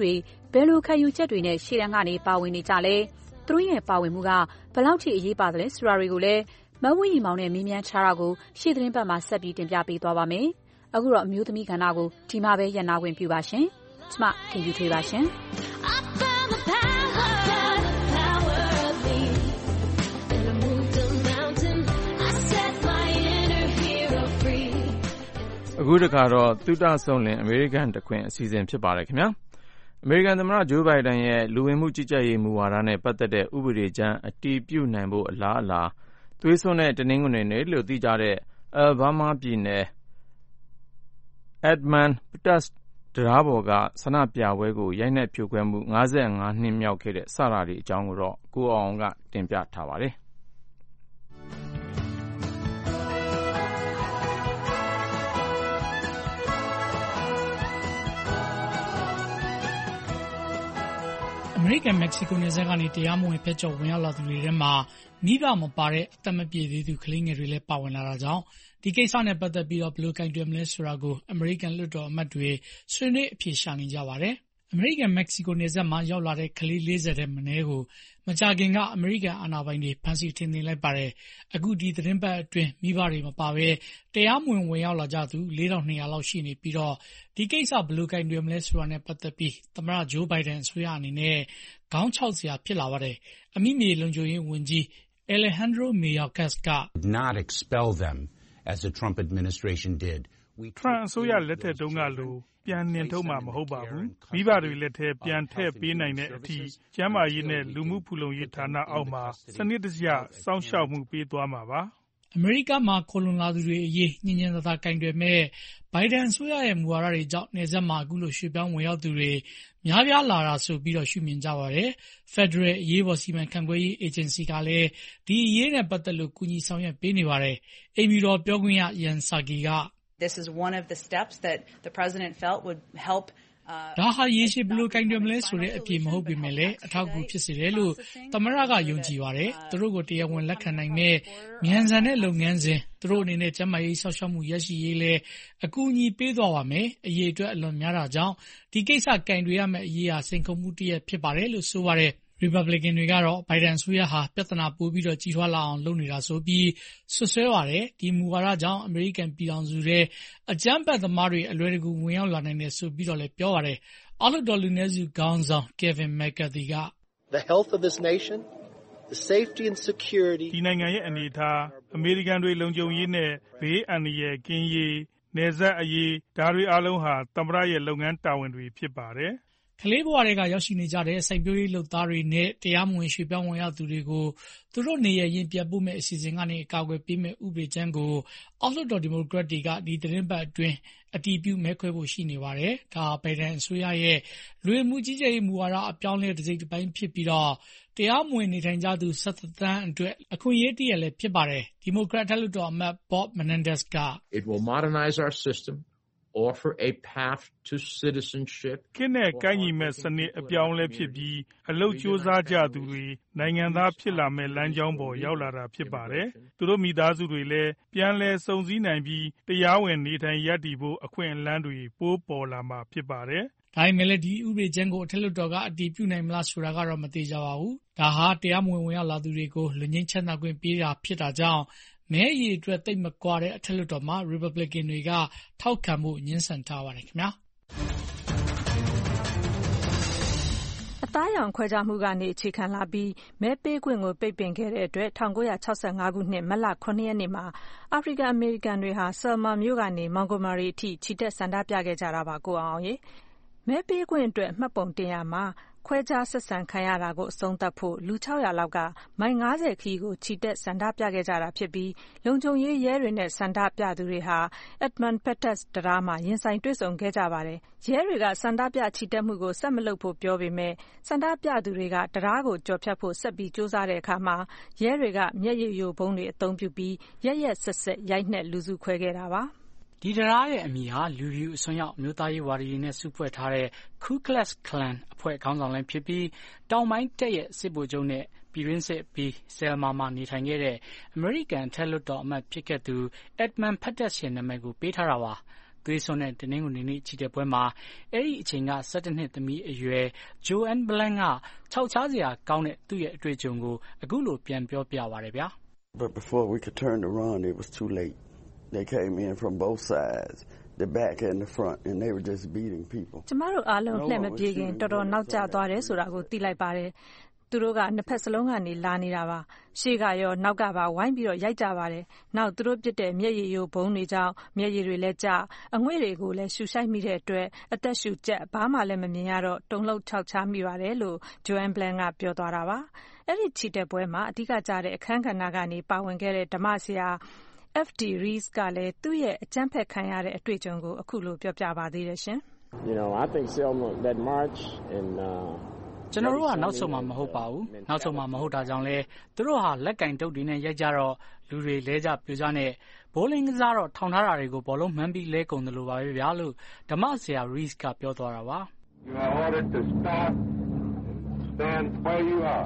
ဘယ်လိုခံယူချက်တွေနဲ့ရှေ့တန်းကနေပါဝင်နေကြလဲသူတို့ရဲ့ပါဝင်မှုကဘယ်လောက်ထိအရေးပါသလဲဆိုတာတွေကိုလည်းမဝင်းရီမောင်နဲ့မင်းမြန်းထားတာကိုရှေ့သတင်းပတ်မှာဆက်ပြီးတင်ပြပေးသွားပါမယ်။အခုတော့အမျိုးသမီးကဏ္ဍကိုဒီမှာပဲရပ်နာခွင့်ပြုပါရှင်။ကျမခင်ယူထွေးပါရှင်။အခုတခါတော့သုတဆုံးလင်အမေရိကန်တခွင်အစီအစဉ်ဖြစ်ပါတယ်ခင်ဗျာအမေရိကန်သမ္မတဂျိုးဘိုင်ဒန်ရဲ့လူဝင်မှုကြီးကြပ်ရေးမူဝါဒနဲ့ပတ်သက်တဲ့ဥပဒေကြမ်းအတည်ပြုနိုင်ဖို့အလားအလာသွေးစွန်းတဲ့တနင်္ဂနွေနေ့လို့သိကြတဲ့အယ်ဘားမားပြည်နယ်အက်ဒမန်ပတက်စ်တရားပေါ်ကဆန္ဒပြပွဲကိုရိုက်နှက်ဖြိုခွဲမှု55နှစ်မြောက်ခဲ့တဲ့စတာတွေအကြောင်းကိုတော့ကိုအောင်ကတင်ပြထားပါတယ်အမေရိကန်မက္ကဆီကိုနယ်စပ်ကနေတရားမဝင်ဖျက်ချော်ဝင်ရောက်လာသူတွေထဲမှာမိဘမပါတဲ့အသက်မပြည့်သေးသူကလေးငယ်တွေလည်းပါဝင်လာတာကြောင့်ဒီကိစ္စနဲ့ပတ်သက်ပြီးတော့ဘယ်လိုကိုင်တွယ်မလဲဆိုတာကိုအမေရိကန်လွှတ်တော်အမတ်တွေဆွေးနွေးအဖြေရှာနေကြပါတယ်။အမေရိကန်မက္ကဆီကိုနယ်စပ်မှာရောက်လာတဲ့ကလေး40ထက်မနည်းကိုမကြာခင်ကအမေရိကန်အာဏာပိုင်တွေဖမ်းဆီးထိန်းသိမ်းလိုက်ပါတယ်။အခုဒီသတင်းပတ်အတွင်းမိဘတွေမပါဘဲတရားမဝင်ဝင်ရောက်လာကြသူ4200လောက်ရှိနေပြီးတော့ဒီကိစ္စဘယ်လိုကိုင်တွယ်မလဲဆိုတာနဲ့ပတ်သက်ပြီးသမ္မတဂျိုးဘိုင်ဒန်အစိုးရအနေနဲ့ခေါင်းခြောက်စရာဖြစ်လာပါတယ်။အမိမြေလုံခြုံရေးဝန်ကြီးAlejandro Mayorkas က not expel them as the Trump administration did. Trump အစိုးရလက်ထက်တုန်းကလိုပြန်နှင်ထုတ်မှာမဟုတ်ပါဘူး။မိဘတွေလက်ထဲပြန်ထည့်ပေးနိုင်တဲ့အထိကျန်းမာရေးနဲ့လူမှုဖူလုံရေးဌာနအောက်မှာစနစ်တကျစောင့်ရှောက်မှုပေးသွားမှာပါ။အမေရိကမှာခိုလှုံလာသူတွေအရေးညဉ့်ညဉ့်သာသာကိုင်တွယ်မဲ့ဘိုင်ဒန်အစိုးရရဲ့မူဝါဒတွေကြောင့်နယ်စပ်မှာအခုလိုရွှေ့ပြောင်းဝင်ရောက်သူတွေများပြားလာတာဆိုပြီးတော့ရှုမြင်ကြပါတယ်။ Federal အရေးပေါ်စီမံခန့်ခွဲရေး agency ကလည်းဒီအရေးနဲ့ပတ်သက်လို့ကူညီဆောင်ရွက်ပေးနေပါတယ်။အိမ်ဖြူတော်ပြောခွင့်ရJen Psakiက This is one of the steps that the president felt would help ဒါဟာရေရှည်ဘယ်လိုကိုင်တွယ်မလဲဆိုတဲ့အဖြေမဟုတ်ပေမဲ့လည်းအထောက်အကူဖြစ်စေတယ်လို့သမ္မတကယုံကြည်ပါတယ်။သူတို့ကိုတရားဝင်လက်ခံနိုင်တဲ့မြန်ဆန်တဲ့လုပ်ငန်းစဉ်သူတို့အနေနဲ့ကျန်းမာရေးဆောက်ရှောက်မှုရရှိရေးလဲအကူအညီပေးသွားပါမယ်။အရေးအတွက်အလွန်များတာကြောင့်ဒီကိစ္စကိုင်တွယ်ရမယ့်အရေးဟာစိန်ခေါ်မှုတစ်ရပ်ဖြစ်ပါတယ်လို့ဆိုပါတယ်။ Republican တွေကတော့ဘိုင်ဒန်အစိုးရဟာပြဿနာပိုပြီးတော့ကြီးထွားလာအောင်လုပ်နေတာဆိုပြီးဆွဆွဲပါတယ်။ဒီမူဝါဒကြောင့်အမေရိကန်ပြည်ထောင်စုထဲအကြမ်းဖက်သမားတွေအလွယ်တကူဝင်ရောက်လာနိုင်တယ်ဆိုပြီးတော့လည်းပြောပါတယ်။အောက်လွှတ်တော်လူနည်းစုခေါင်းဆောင် Kevin McCarthy က The health of this nation, the safety and security ဒီနိုင်ငံရဲ့အနေအထားအမေရိကန်တွေလုံခြုံရေးနဲ့ဘေးအန္တရာယ်ကင်းရေးနယ်စပ်အရေးဒါတွေအားလုံးဟာသမ္မတရဲ့လုပ်ငန်းတာဝန်တွေဖြစ်ပါတယ်။ကလေးဘဝတွေကရောက်ရှိနေကြတဲ့စိုက်ပျိုးရေးလုပ်သားတွေနဲ့တရားမဝင်ရွှေ့ပြောင်းဝင်ရောက်သူတွေကိုသူတို့နေရရင်ပြန်ပို့မဲ့အစီအစဉ်ကနေအကာအကွယ်ပေးမဲ့ဥပဒေကြမ်းကိုအောက်လွှတ်တော်ဒီမိုကရက်တွေကဒီသတင်းပတ်အတွင်းအတည်ပြုမဲခွဲဖို့ရှိနေပါတယ်။ဒါဘိုင်ဒန်အစိုးရရဲ့လူဝင်မှုကြီးကြပ်ရေးမူဝါဒအပြောင်းလဲတစ်စိတ်တစ်ပိုင်းဖြစ်ပြီးတော့တရားမဝင်နေထိုင်ကြသူ17သန်းအတွက်အခွင့်အရေးတည်းလည်းဖြစ်ပါတယ်။ဒီမိုကရက်ထက်လွှတ်တော်အမတ် Bob Menendez က It will modernize our system, offer a path to citizenship. ခေတ်နဲ့ကိုက်ညီမဲ့စနစ်အပြောင်းလဲဖြစ်ပြီးအလုပ်ကြိုးစားကြသူတွေနိုင်ငံသားဖြစ်လာမဲ့လမ်းကြောင်းပေါ်ရောက်လာတာဖြစ်ပါတယ်။သူတို့မိသားစုတွေလည်းပြန်လည်စုံစည်းနိုင်ပြီးတရားဝင်နေထိုင်ရပ်တည်ဖို့အခွင့်အလမ်းတွေပိုးပေါ်လာမှာဖြစ်ပါတယ်။ဒါပေမဲ့လည်းဒီဥပဒေကြမ်းကိုအထက်လွှတ်တော်ကအတည်ပြုနိုင်မလားဆိုတာကတော့မသိကြပါဘူး။ဒါဟာတရားမဝင်ဝင်ရောက်လာသူတွေကိုလူငင်းချမ်းသာခွင့်ပေးတာဖြစ်တာကြောင့်မဲအရေအတွက်သိပ်မကွာတဲ့အထက်လွှတ်တော်မှာ Republican တွေကထောက်ခံဖို့ငြင်းဆန်ထားပါတယ်ခင်ဗျာအသားရောင်ခွဲခြားမှုကနေအခြေခံလာပြီးမဲပေးခွင့်ကိုပိတ်ပင်ခဲ့တဲ့အတွက်1965ခုနှစ်မတ်လ9ရက်နေ့မှာအာဖရိကန်အမေရိကန်တွေဟာဆယ်မာမြို့ကနေမောင်ဂိုမာရီအထိချီတက်ဆန္ဒပြခဲ့ကြတာပါကိုအောင်ရေမဲပေးခွင့်အတွက်မှတ်ပုံတင်ရမှာခွဲခြားဆက်ဆံခံရတာကိုအဆုံးသတ်ဖို့လူ600လောက်ကမိုင်90ခရီးကိုချီတက်ဆန္ဒပြခဲ့ကြတာဖြစ်ပြီးလုံခြုံရေးရဲတွေနဲ့ဆန္ဒပြသူတွေဟာ Edmund Pettus တရားမှာရင်ဆိုင်တွေ့ဆုံခဲ့ကြပါတယ်။ရဲတွေကဆန္ဒပြချီတက်မှုကိုဆက်မလုပ်ဖို့ပြောပေမဲ့ဆန္ဒပြသူတွေကတရားကိုကျော်ဖြတ်ဖို့ဆက်ပြီးကြိုးစားတဲ့အခါမှာရဲတွေကမျက်ရည်ယိုဗုံးတွေအသုံးပြုပြီးရက်ရက်စက်စက်ရိုက်နှက်လူစုခွဲခဲ့တာပါ။ဒီတရားရဲ့အမည်ဟာလူဖြူအစွန်းရောက်မျိုးသားရေးဝါဒီတွေနဲ့စုဖွဲ့ထားတဲ့ Ku Klux Klan အဖွဲ့ခေါင်းဆောင်လည်းဖြစ်ပြီးတောင်ပိုင်းတပ်ရဲ့စစ်ဗိုလ်ချုပ်နဲ့ပြည်တွင်းစစ်ပြီးဆယ်မာမှာနေထိုင်ခဲ့တဲ့အမေရိကန်အထက်လွှတ်တော်အမတ်ဖြစ်ခဲ့သူ Edmund Pettus ရဲ့နာမည်ကိုပေးထားတာပါ။သွေးစွန်းတဲ့တနင်္ဂနွေနေ့ချီတက်ပွဲမှာအဲ့ဒီအချိန်က17နှစ်သမီးအရွယ် Joanne Blanc ကခြောက်ခြားစရာကောင်းတဲ့သူ့ရဲ့အတွေ့အကြုံကိုအခုလိုပြန်ပြောပြပါတယ်ဗျာ But before we could turn to run, it was too late. They came in from both sides, the back and the front, and they were just beating people. ကျမတို့အားလုံးလှည့်မပြေခင်တော်တော်နောက်ကျသွားတယ်ဆိုတာကိုသိလိုက်ပါတယ်သူတို့ကနှစ်ဖက်စလုံးကနေလာနေတာပါရှေ့ကရောနောက်ကပါဝိုင်းပြီးတော့ရိုက်ကြပါတယ်နောက်သူတို့ပြစ်တဲ့မျက်ရည်ယိုဘုံတွေကြောင့်မျက်ရည်တွေလည်းကျအငွေ့တွေကိုလည်းရှူရှိုက်မိတဲ့အတွက်အသက်ရှူချက်ဘာမှလည်းမမြင်ရတော့တုန်လှုပ်ခြောက်ခြားမိပါတယ်လို့ Joanne Blanc ကပြောသွားတာပါအဲ့ဒီချီတက်ပွဲမှာအဓိကကျတဲ့အခန်းကဏ္ဍကနေပါဝင်ခဲ့တဲ့ဓမ္မဆရာ FD Rees ကလည်းသူ့ရဲ့အကြမ်းဖက်ခံရတဲ့အတွေ့အကြုံကိုအခုလိုပြောပြပါသေးတယ်ရှင် I think Selma that march and ကျွန်တော်တို့ကနောက်ဆုံးမှမဟုတ်ပါဘူးနောက်ဆုံးမှမဟုတ်တာကြောင့်လဲသူတို့ဟာလက်ကင်တုပ်တွေနဲ့ရိုက်ကြတော့လူတွေလဲကြပြိုကြနဲ့ဘိုးလင်းကစားတော့ထောင်ထားတာတွေကိုဘောလုံးမှန်းပြီးလဲကုန်တယ်လို့ပါပဲဗျာလို့ဓမ္မဆရာ Rees ကပြောသွားတာပါ You are ordered to stop stand where you are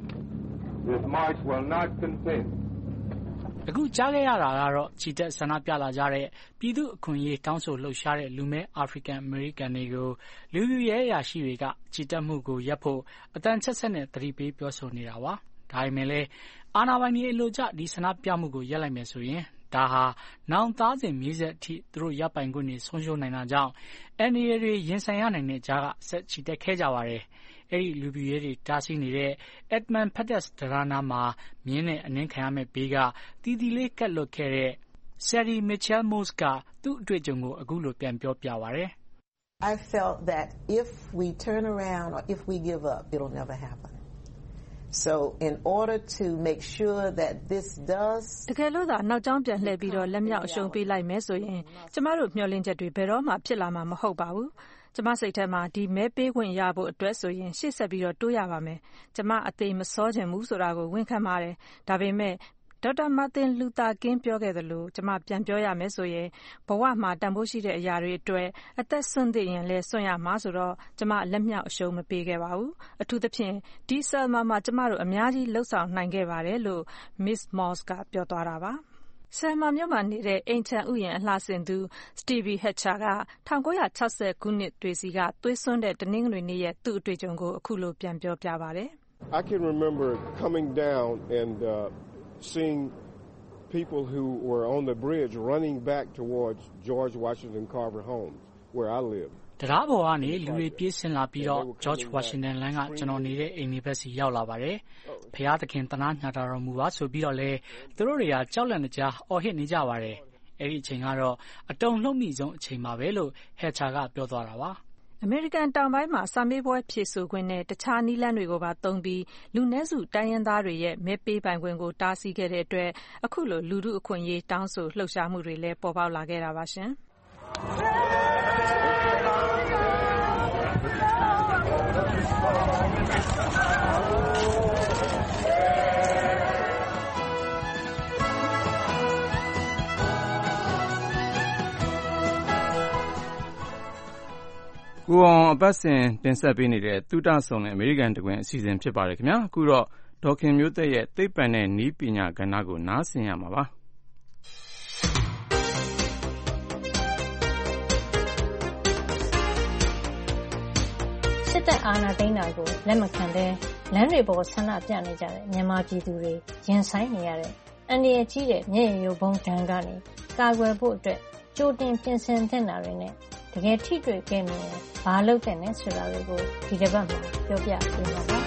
This march will not continue အခုကြားခဲ့ရတာကတော့ချီတက်ဆန္ဒပြလာကြတဲ့ပြည်သူ့အခွင့်အရေးတောင်းဆိုလှုပ်ရှားတဲ့လူမဲအာဖရိကန်အမေရိကန်တွေကိုလူပြရဲရာရှိတွေကချီတက်မှုကိုရပ်ဖို့အတန်ချက်ဆက်နဲ့သတိပေးပြောဆိုနေတာပါဒါပေမဲ့လည်းအာဏာပိုင်တွေအလို့ကျဒီဆန္ဒပြမှုကိုရပ်လိုက်မယ်ဆိုရင်ဒါဟာနောင်သားစဉ်မြေဆက်အထိသူတို့ရပ်ပိုင်ခွင့်တွေဆုံးရှုံးနိုင်တာကြောင့် NRA တွေရင်ဆိုင်ရနိုင်တဲ့ကြားကဆက်ချီတက်ခဲ့ကြပါတယ်အဲ့ဒီလူပြရဲတွေတားဆီးနေတဲ့ Edmund Pettus ဒရာနာမှာမြင်းနဲ့အနှင်းခံရမဲ့ဘေးကတီတီလေးကတ်လွတ်ခဲ့တဲ့ Sadie Mitchell Moss ကသူ့အတွေ့အကြုံကိုအခုလိုပြန်ပြောပြပါတယ် I felt that if we turn around or if we give up, it'll never happen. So in order to make sure that this does တကယ်လို့သာနောက်ကျောင်းပြန်လှည့်ပြီးတော့လက်မြောက်အရှုံးပေးလိုက်မယ်ဆိုရင်ကျမတို့မျှော်လင့်ချက်တွေဘယ်တော့မှဖြစ်လာမှာမဟုတ်ပါဘူးကျမစိတ်ထဲမှာဒီမဲပေးခွင့်ရဖို့အတွက်ဆိုရင်ရှေ့ဆက်ပြီးတော့တိုးရပါမယ်ကျမအသေးမစောချင်ဘူးဆိုတာကိုဝန်ခံပါတယ်ဒါပေမဲ့ဒေါက်တာမာတင်လူသာကင်းပြောခဲ့သလိုကျမပြန်ပြောရမယ်ဆိုရင်ဘဝမှာတန်ဖိုးရှိတဲ့အရာတွေအတွက်အသက်ဆွန့်သင့်ရင်လည်းဆွန့်ရမှာဆိုတော့ကျမလက်မြောက်အရှုံးမပေးခဲ့ပါဘူးအထူးသဖြင့်ဒီဆယ်မာမှာကျမတို့အများကြီးလှုပ်ဆောင်နိုင်ခဲ့ပါတယ်လို့ Miss Moss ကပြောသွားတာပါဆယ်မာမြို့မှာနေတဲ့အိမ်ချမ်းဥယျာဉ်အလှဆင်သူ Stevie Hatcher က1960ခုနှစ်တွေစီကသွေးစွန်းတဲ့တနင်္ဂနွေနေ့ရဲ့သူ့အတွေ့အကြုံကိုအခုလိုပြန်ပြောပြပါတယ် I can remember coming down and seeing people who were on the bridge running back towards George Washington Carver Homes where I lived တရားပေါ်ကနေလူတွေပြေးဆင်းလာပြီးတော့ George Washington လမ်းကကျွန်တော်နေတဲ့အိမ်လေးဘက်စီရောက်လာပါတယ်ဖျားသခင်တနာညှာတော်မူပါဆိုပြီးတော့လေသူတို့တွေကကြောက်လန့်ကြအော်ဟစ်နေကြပါတယ်အဲ့ဒီအချိန်ကတော့အတုံလှုပ်မိဆုံးအချိန်ပါပဲလို့ Hatcher ကပြောသွားတာပါအမေရိကန်တောင်ပိုင်းမှာစာမေးပွဲဖြေဆိုခွင့်နဲ့တခြားနည်းလမ်းတွေကိုပါသုံးပြီးလူနည်းစုတိုင်းရင်းသားတွေရဲ့မဲပေးပိုင်ခွင့်ကိုတားဆီးခဲ့တဲ့အတွက်အခုလိုလူထုအခွင့်အရေးတောင်းဆိုလှုပ်ရှားမှုတွေလည်းပေါ်ပေါက်လာခဲ့တာပါရှင်ကိုအောင်အပတ်စဉ်တင်ဆက်ပေးနေတဲ့သုတဆောင်တဲ့အမေရိကန်တကွင်အစီအစဉ်ဖြစ်ပါတယ်ခင်ဗျာအခုတော့ဒေါခင်မျိုးသက်ရဲ့သိပ္ပံနဲ့နည်းပညာကဏ္ဍကိုနားဆင်ရမှာပါစစ်တပ်အာဏာသိမ်းတာကိုလက်မခံတဲ့လမ်းတွေပေါ်ဆန္ဒပြနေကြတဲ့မြန်မာပြည်သူတွေရင်ဆိုင်နေရတဲ့အန္တရာယ်ကြီးတဲ့မျက်ရည်ယိုဗုံးဒဏ်ကနေကာကွယ်ဖို့အတွက်ကြိုတင်ပြင်ဆင်သင့်တာတွေနဲ့တကယ်ထိတွေ့ခဲ့နေရင်ဘာလုပ်တဲ့နဲ့ဆိုတာတွေကိုဒီတစ်ပတ်မှာပြောပြပေးမှာပါ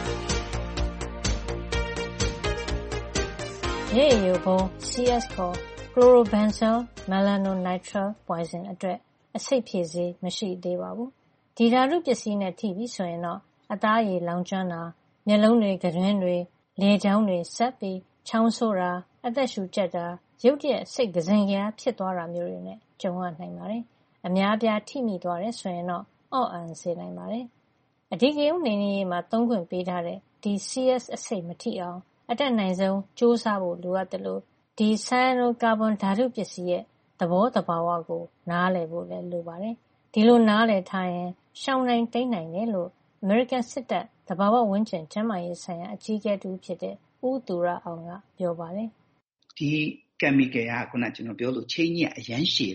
မျက်ရည်ယိုဗုံး CS ခေါ် Chlorobenzil Melanonitrile Poison အတွက်အဆိပ်ဖြေဆေးမရှိသေးပါဘူးဒီဓာတုပစ္စည်းနဲ့ထိပြီဆိုရင်တော့အသားရည်လောင်ကျွမ်းတာမျက်လုံးတွေ၊ကတွင်းတွေ၊လေချောင်းတွေဆက်ပြီးချောင်းဆိုးတာအသက်ရှူကျပ်တာရုတ်တရက်စိတ်ကစင်ကရားဖြစ်သွားတာမျိုးတွေနဲ့ကြုံရနိုင်ပါတယ်။အများအပြားထိမိသွားတယ်ဆိုရင်တော့အော့အန်စေနိုင်ပါတယ်။အဓိကရုဏ်းနှိမ်နင်းရေးမှာသုံးခွင့်ပေးထားတဲ့ဒီ CS အဆိပ်မထိအောင်အတတ်နိုင်ဆုံးကြိုးစားဖို့လိုအပ်တယ်လို့ဒီဆာယနိုကာဗွန်ဓာတုပစ္စည်းရဲ့သဘောသဘာဝကိုနားလည်ဖို့လည်းလိုပါတယ်။ဒီလိုနားလည်ထားရင်ရှောင်နိုင်တိမ်းနိုင်တယ်လို့အမေရိကန်စစ်တပ်သဘာဝဝန်းကျင်ကျန်းမာရေးဆိုင်ရာအကြီးအကဲတူဖြစ်တဲ့ဦးသူရအောင်ကပြောပါတယ်ဒီ chemical ကခုနကျွန်တော်ပြောလို့ချိန်ကြီးအရန်ရှည်တော့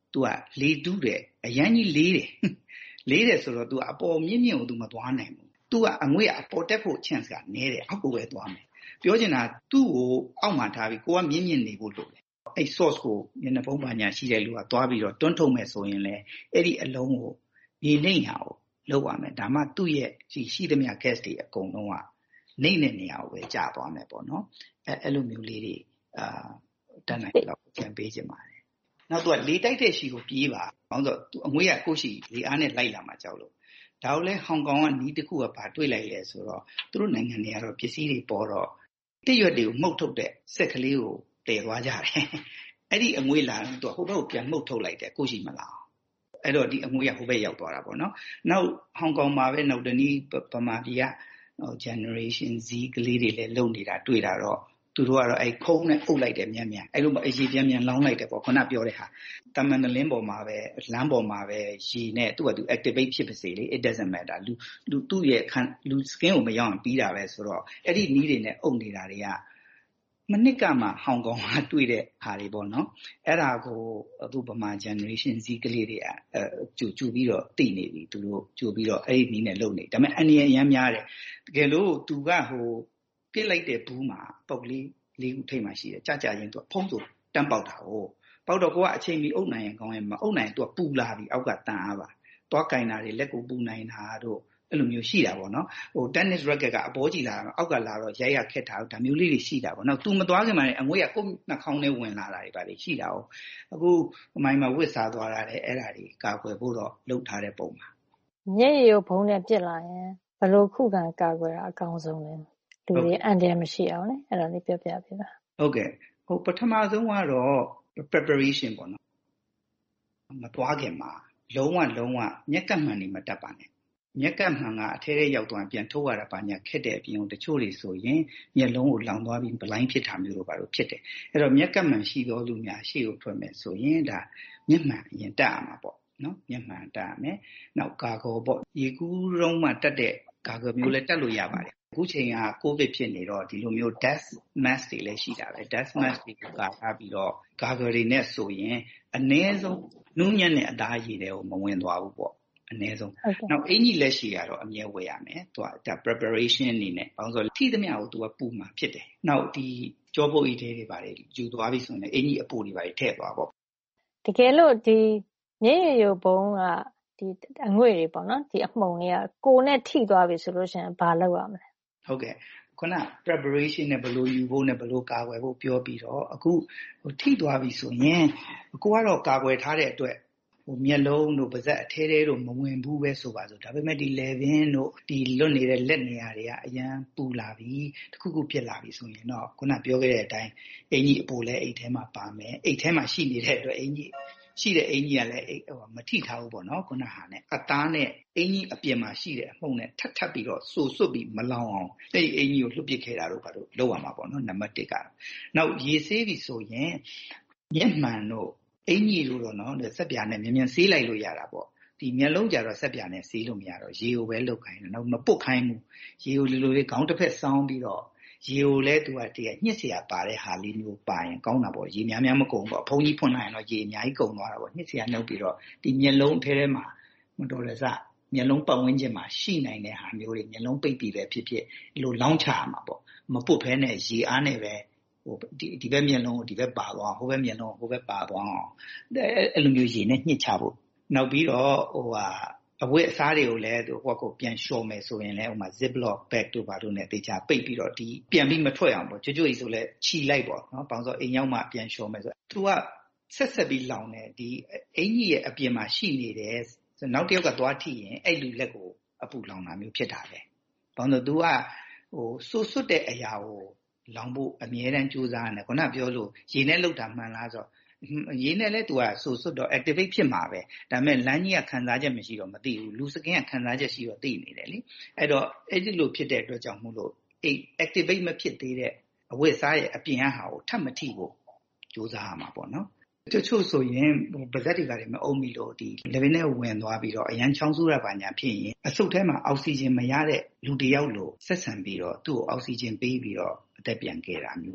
သူကလေတူးတယ်အရန်ကြီးလေးတယ်လေးတယ်ဆိုတော့သူကအပေါ်မြင့်မြင့်ကိုသူမသွားနိုင်ဘူးသူကအငွေ့ကအပေါ်တက်ဖို့ chance ကနည်းတယ်အောက်ကိုပဲသွားမယ်ပြောချင်တာသူ့ကိုအောက်မှာထားပြီးကိုကမြင့်မြင့်နေဖို့လုပ်တယ်အဲ့ source ကိုမျက်နှာဖုံးပညာရှိတဲ့လူကသွားပြီးတော့တွန်းထုတ်မယ်ဆိုရင်လည်းအဲ့ဒီအလုံးကိုမြေနှိမ့်အောင်လုပ်ရမယ်ဒါမှသူ့ရဲ့ရှိသမျှ gas တွေအကုန်လုံးကနှိမ့်တဲ့နေရာကိုပဲကျသွားမယ်ပေါ့နော်အဲ့လိုမျိုးလေးတွေတန်းနိုင်တော့ပြန်ပေးချင်ပါတယ်နောက်သူကလေတိုက်တဲ့ရှီကိုပြေးပါဘာလို့ဆိုသူအငွေ့ကကိုရှိလေအားနဲ့လိုက်လာမှကြောက်လို့ဒါကိုလည်းဟောင်ကောင်ကနီးတစ်ခုကဘာတွေ့လိုက်လဲဆိုတော့သူတို့နိုင်ငံတွေကတော့ပစ္စည်းတွေပေါ်တော့တစ်ရွက်တွေကိုမှုတ်ထုတ်တဲ့စက်ကလေးကိုတည်သွားကြတယ်အဲ့ဒီအငွေ့လာတော့သူဟိုဘက်ကိုပြန်မှုတ်ထုတ်လိုက်တယ်ကိုရှိမလားအဲ့တော့ဒီအငွေ့ကဟိုဘက်ရောက်သွားတာပေါ့နော်နောက်ဟောင်ကောင်မှာပဲနောက်တနည်းပမာပြည်ကgeneration Z ကလေးတွေလည်းလုံနေတာတွေ့တာတော့သူတို့ကတော့အဲ့ခုံးနဲ့အုပ်လိုက်တယ်မြန်အဲ့လိုအရေးပြန်လောင်းလိုက်တယ်ပေါ့ခုနပြောတဲ့ဟာတမန်တလင်းပေါ်မှာပဲလမ်းပေါ်မှာပဲရေနဲ့သူ့ကသူ activate ဖြစ်ပါစေလေ it doesn't matter လူသူ့ရဲ့လူ skin ကိုမရောက်အောင်ပြီးတာပဲဆိုတော့အဲ့ဒီနီးတွေနဲ့အုပ်နေတာတွေကမနစ်ကမှဟောင်ကောင်ကတွေ့တဲ့ဟာတွေပေါ့နော်အဲ့ဒါကိုသူဗမာ generation Z ကလေးတွေကကြူပြီးတော့သိနေပြီသူတို့ကြူပြီးတော့အဲ့ဒီနီးနဲ့လုံနေဒါပေမဲ့အန်ရအများများတယ်တကယ်လို့သူကပြစ်လိုက်တဲ့ဘူးမှာပုတ်ကလေးလေးခုထိတ်မှရှိတယ်ကြာရင်သူကဖုံးဆိုတန်းပေါက်တာကိုပေါက်တော့ကိုကအချိန်မီအုပ်နိုင်ရင်ကောင်းရင်မအုပ်နိုင်သူကပူလာပြီအောက်ကတန်အားပါသွားကင်တာတွေလက်ကိုပူနိုင်တာတို့အဲ့လိုမျိုးရှိတာပေါ့နော်tennis racket ကအပေါ်ကြီးလာအောက်ကလာတော့ရိုက်ရခက်တာဒါမျိုးလေးတွေရှိတာပေါ့နော် तू မသွားခင်မှာအငွေ့ကကိုယ်နှာခေါင်းထဲဝင်လာတာတွေပါလေရှိတာ哦အခုအမိုင်းမှာဝစ်စားသွားတာလေအဲ့ဒါတွေကာကွယ်ဖို့တော့လုပ်ထားတဲ့ပုံပါမျက်ရည်ဘုံနဲ့ပြစ်လာရင်ဘယ်လိုခုခံကာကွယ်တာအကောင်းဆုံးလဲလူတွေအန်တရာယ်မရှိအောင်လေအဲ့ဒါလေးပြောပြပေးပါဟုတ်ကဲ့ပထမဆုံးကတော့ preparation ပေါ့နော်မသွားခင်မှာလုံးဝမျက်ကပ်မှန်နေမတတ်ပါနဲ့မျက်ကပ်မှန်ကအထဲထဲရောက်သွားပြန်ထုတ်ရတာပါညာခက်တဲ့အပြင်တချို့တွေဆိုရင်မျက်လုံးကိုလောင်သွားပြီးဘလိုင်းဖြစ်တာမျိုးတို့ပါလို့ဖြစ်တယ်အဲ့တော့မျက်ကပ်မှန်ရှိသောလူများရှေ့ကိုထွက်မယ်ဆိုရင်ဒါမျက်မှန်အရင်တက်ရမှာပေါ့နော်မျက်မှန်တက်ရမယ်နောက်ကာဂေါ်ပေါ့ရေကူးရုံးမှတက်တဲ့ကာဂေါ်မျိုးလည်းတက်လို့ရပါတယ်အခုချိန်ကကိုဗစ်ဖြစ်နေတော့ဒီလိုမျိုး dust mask တွေလည်းရှိတာပဲ dust mask တွေကိုကာထားပြီးတော့ကာဂေါ်တွေနဲ့ဆိုရင်အနည်းဆုံးနူးညံ့တဲ့အသားရည်တွေကိုမဝင်သွားဘူးပေါ့အနည်းဆုံးနောက်အင်ကြီးလက်ရှိကတော့အမြဲဝယ်ရမယ်သူက preparation အနေနဲ့ဘာလို့ဆိုထိသမျှကိုသူကပူမှာဖြစ်တယ်နောက်ဒီကြောပုတ်အီးတွေပါတယ်ယူသွားပြီဆိုရင်အင်ကြီးအပူတွေပါထည့်သွားပေါ့တကယ်လို့ဒီမျက်ရည်ဘုံကဒီအငွေ့တွေပေါ့နော်ဒီအမှုန်တွေကကိုယ်နဲ့ထိသွားပြီဆိုလို့ရှိရင်ဘာလုပ်ရမလဲဟုတ်ကဲ့ခုန preparation နဲ့ဘယ်လိုယူဖို့နဲ့ဘယ်လိုကာကွယ်ဖို့ပြောပြီးတော့အခုထိသွားပြီဆိုရင်ကိုကတော့ကာကွယ်ထားတဲ့အတွက်မျက်လုံးတို့ပါးစပ်အထဲထဲတို့မဝင်ဘူးပဲဆိုပါစို့ဒါပေမဲ့ဒီလေပင်တို့ဒီလွတ်နေတဲ့လက်နေရာတွေကအရန်ပူလာပြီတခုခုဖြစ်လာပြီဆိုရင်တော့ခုနပြောခဲ့တဲ့အတိုင်းအင်ကြီးအပိုလည်းအိတ်ထဲမှာပါမယ်အိတ်ထဲမှာရှိနေတဲ့အတွက်အင်ကြီးရှိတဲ့အင်ကြီးကလည်းမထိထားဘူးပေါ့နော်ခုနဟာနဲ့အသားနဲ့အင်ကြီးအပြင်မှာရှိတဲ့အမှုန့်နဲ့ထပ်ပြီးတော့ဆူဆွတ်ပြီးမလောင်အောင်အဲ့ဒီအင်ကြီးကိုလှုပ်ပစ်ခဲ့တာတို့ဘာလို့လုပ်ရမှာပေါ့နော်နံပါတ်1ကတော့နောက်ရေဆေးပြီဆိုရင်မျက်မှန်တို့အင်ကြီးလို့တော့နော်ဆက်ပြာနဲ့မြန်ဆေးလိုက်လို့ရတာပေါ့ဒီမျက်လုံးကြတော့ဆက်ပြာနဲ့ဆေးလို့မရတော့ရေကိုပဲလုတ်ခိုင်းတယ်နောက်မပုတ်ခိုင်းဘူးရေကိုလိုလေးခေါင်းတစ်ဖက်စောင်းပြီးတော့ရေကိုလည်းသူကတည်းကညှစ်เสียပါတဲ့ဟာလေးမျိုးပါရင်ကောင်းတာပေါ့ရေများမကုန်တော့ဘုံကြီးဖွင့်လိုက်ရင်တော့ရေအများကြီးကုန်သွားတာပေါ့ညှစ်เสียနှုတ်ပြီးတော့ဒီမျက်လုံးထဲမှာမတော်လည်းစမျက်လုံးပတ်ဝန်းကျင်မှာရှိနိုင်တဲ့ဟာမျိုးတွေမျက်လုံးပိတ်ပြီးပဲဖြစ်ဖြစ်လိုလောင်းချရမှာပေါ့မပုတ်ဖဲနဲ့ရေအားနဲ့ပဲဒီဘက်မျက်လုံးကိုဒီဘက်ပါသွားဟိုဘက်မျက်လုံးကိုဟိုဘက်ပါသွားအောင်အဲ့လိုမျိုးရေနဲ့ညှစ်ချဖို့နောက်ပြီးတော့အဝတ်အစားတွေကိုလည်းဟိုကိုပြန်လျှော်မယ်ဆိုရင်လည်းဟိုမှာ ziplock bag တို့ဘာတို့နဲ့တေချာပိတ်ပြီးတော့ဒီပြန်ပြီးမထွက်အောင်ပေါ့ကျွတ်ကြီးဆိုလဲခြီလိုက်ပေါ့နော်ဘာလို့ဆိုအိမ်ရောက်မှပြန်လျှော်မယ်ဆိုသူကဆက်ပြီးလောင်တယ်ဒီအင်ကြီးရဲ့အပြင်မှာရှိနေတယ်နောက်တစ်ယောက်ကသွားထိရင်အဲ့လူလက်ကိုအပူလောင်တာမျိုးဖြစ်တာပဲဘာလို့သူကဆိုးစွတ်တဲ့အရာကိုလောင်ဖို့အမြဲတမ်းကြိုးစားနေခုနပြောလို့ရေနဲ့လှုပ်တာမှန်လားဆိုရေနဲ့လဲသူကဆိုစွတ်တော့ activate ဖြစ်မှာပဲဒါပေမဲ့လမ်းကြီးကခံစားချက်မရှိတော့မသိဘူးလူစကင်းကခံစားချက်ရှိတော့သိနေတယ်လေအဲ့တော့အဲ့ဒီလိုဖြစ်တဲ့အတွက်ကြောင့်မို့လို့activate မဖြစ်သေးတဲ့အဝတ်စားရဲ့အပြင်ဟာကိုထပ်မထိဖို့ကြိုးစားရမှာပေါ့နော်တချို့ဆိုရင်ပါးစပ်တွေပါတယ်မအုံမီလို့ဒီလေပင်နဲ့ဝင်သွားပြီးတော့အရန်ချောင်းဆိုးရပါညာဖြစ်ရင်အဆုတ်ထဲမှာအောက်ဆီဂျင်မရတဲ့လူတစ်ယောက်လိုဆက်ဆံပြီးတော့သူ့ကိုအောက်ဆီဂျင်ပေးပြီးတော့အသက်ပြန်ခဲ့တာမျိုး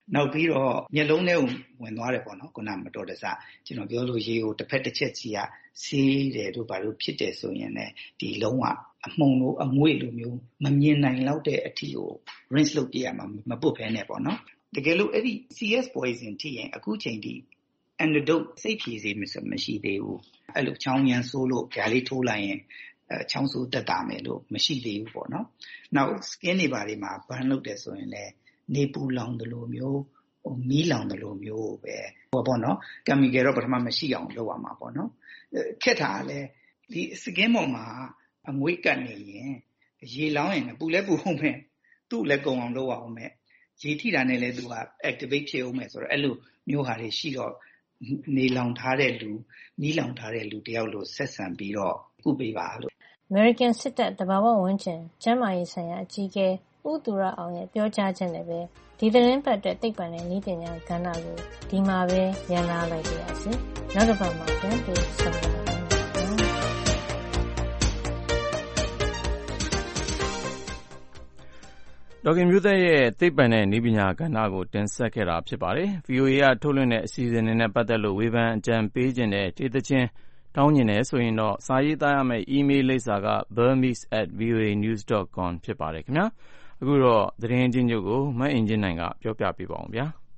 နောက်ပြီးတော့မျက်လုံးထဲဝင်သွားတယ်ပေါ့နော်ခုနမတော်တဆကျွန်တော်ပြောလို့ရေကိုတစ်ဖက်တစ်ချက်စီကဆေးတယ်တို့ဘာလို့ဖြစ်တယ်ဆိုရင်လည်းဒီလုံးဝအမှုန်လိုအငွေ့လိုမျိုးမမြင်နိုင်လောက်တဲ့အထိကို rinse လုပ်ပြရမှာမပုတ်ဖဲနဲ့ပေါ့နော်တကယ်လို့အဲ့ဒီ CS poison ထိရင်အခုချိန်ထိ antidote စိတ်ဖြေဆေးမရှိသေးဘူးအဲ့လိုချောင်းရမ်းဆိုးလို့ဓာလေးထိုးလိုက်ရင်ချောင်းဆိုးတက်တာမယ်လို့မရှိသေးဘူးပေါ့နော်နောက် skin တွေဘာတွေမှာ burn လုပ်တယ်ဆိုရင်လည်းနေပူလောင်တယ်လို့မျိုးမီးလောင်တယ်လို့မျိုးပဲပေါ့နော် chemical တော့ပထမမရှိအောင်လုပ်ရမှာပေါ့နော်ခက်တာလည်းဒီ skin ပေါ်မှာအငွေ့ကတ်နေရင်ရေလောင်းရင်ပူလဲပူအောင်မယ်သူ့လည်းကုံအောင်လုပ်အောင်မယ်ရေထိတာနဲ့လည်းသူက activate ဖြစ်အောင်မယ်ဆိုတော့အဲ့လိုမျိုးဟာတွေရှိတော့နေလောင်ထားတဲ့လူမီးလောင်ထားတဲ့လူတယောက်လို့ဆက်ဆံပြီးတော့ကုပေးပါလို့ American စစ်တပ်တဘာဝဝန်းကျင်ကျန်းမာရေးဆိုင်ရာအကြီးအကဲဦးသူရအောင်ရဲ့ပြောကြားချက်နဲ့ပဲဒီသတင်းပတ်အတွက်သိပ္ပံနဲ့နည်းပညာကဏ္ဍကိုဒီမှာပဲရန်နာလိုက်ပါရစေ။နောက်တစ်ပတ်မှာပြန်ပြီးဆုံပါမယ်။ဒေါက်တာမျိုးသက်ရဲ့သိပ္ပံနဲ့နည်းပညာကဏ္ဍကိုတင်ဆက်ခဲ့တာဖြစ်ပါတယ်။ VOA ကထုတ်လွှင့်တဲ့အစီအစဉ်တွေနဲ့ပတ်သက်လို့ဝေဖန်အကြံပေးခြင်းနဲ့ကျေးသချင်းတောင်းကျင်တယ်ဆိုရင်တော့စာရေးသားရမယ့် email လိပ်စာက burmese@voanews.com ဖြစ်ပါတယ်ခင်ဗျာ။အခုတော့သတင်းချင်းချုပ်ကိုမအင်ကြင်းနိုင်ကပြောပြပေးပါအောင်ဗျာ။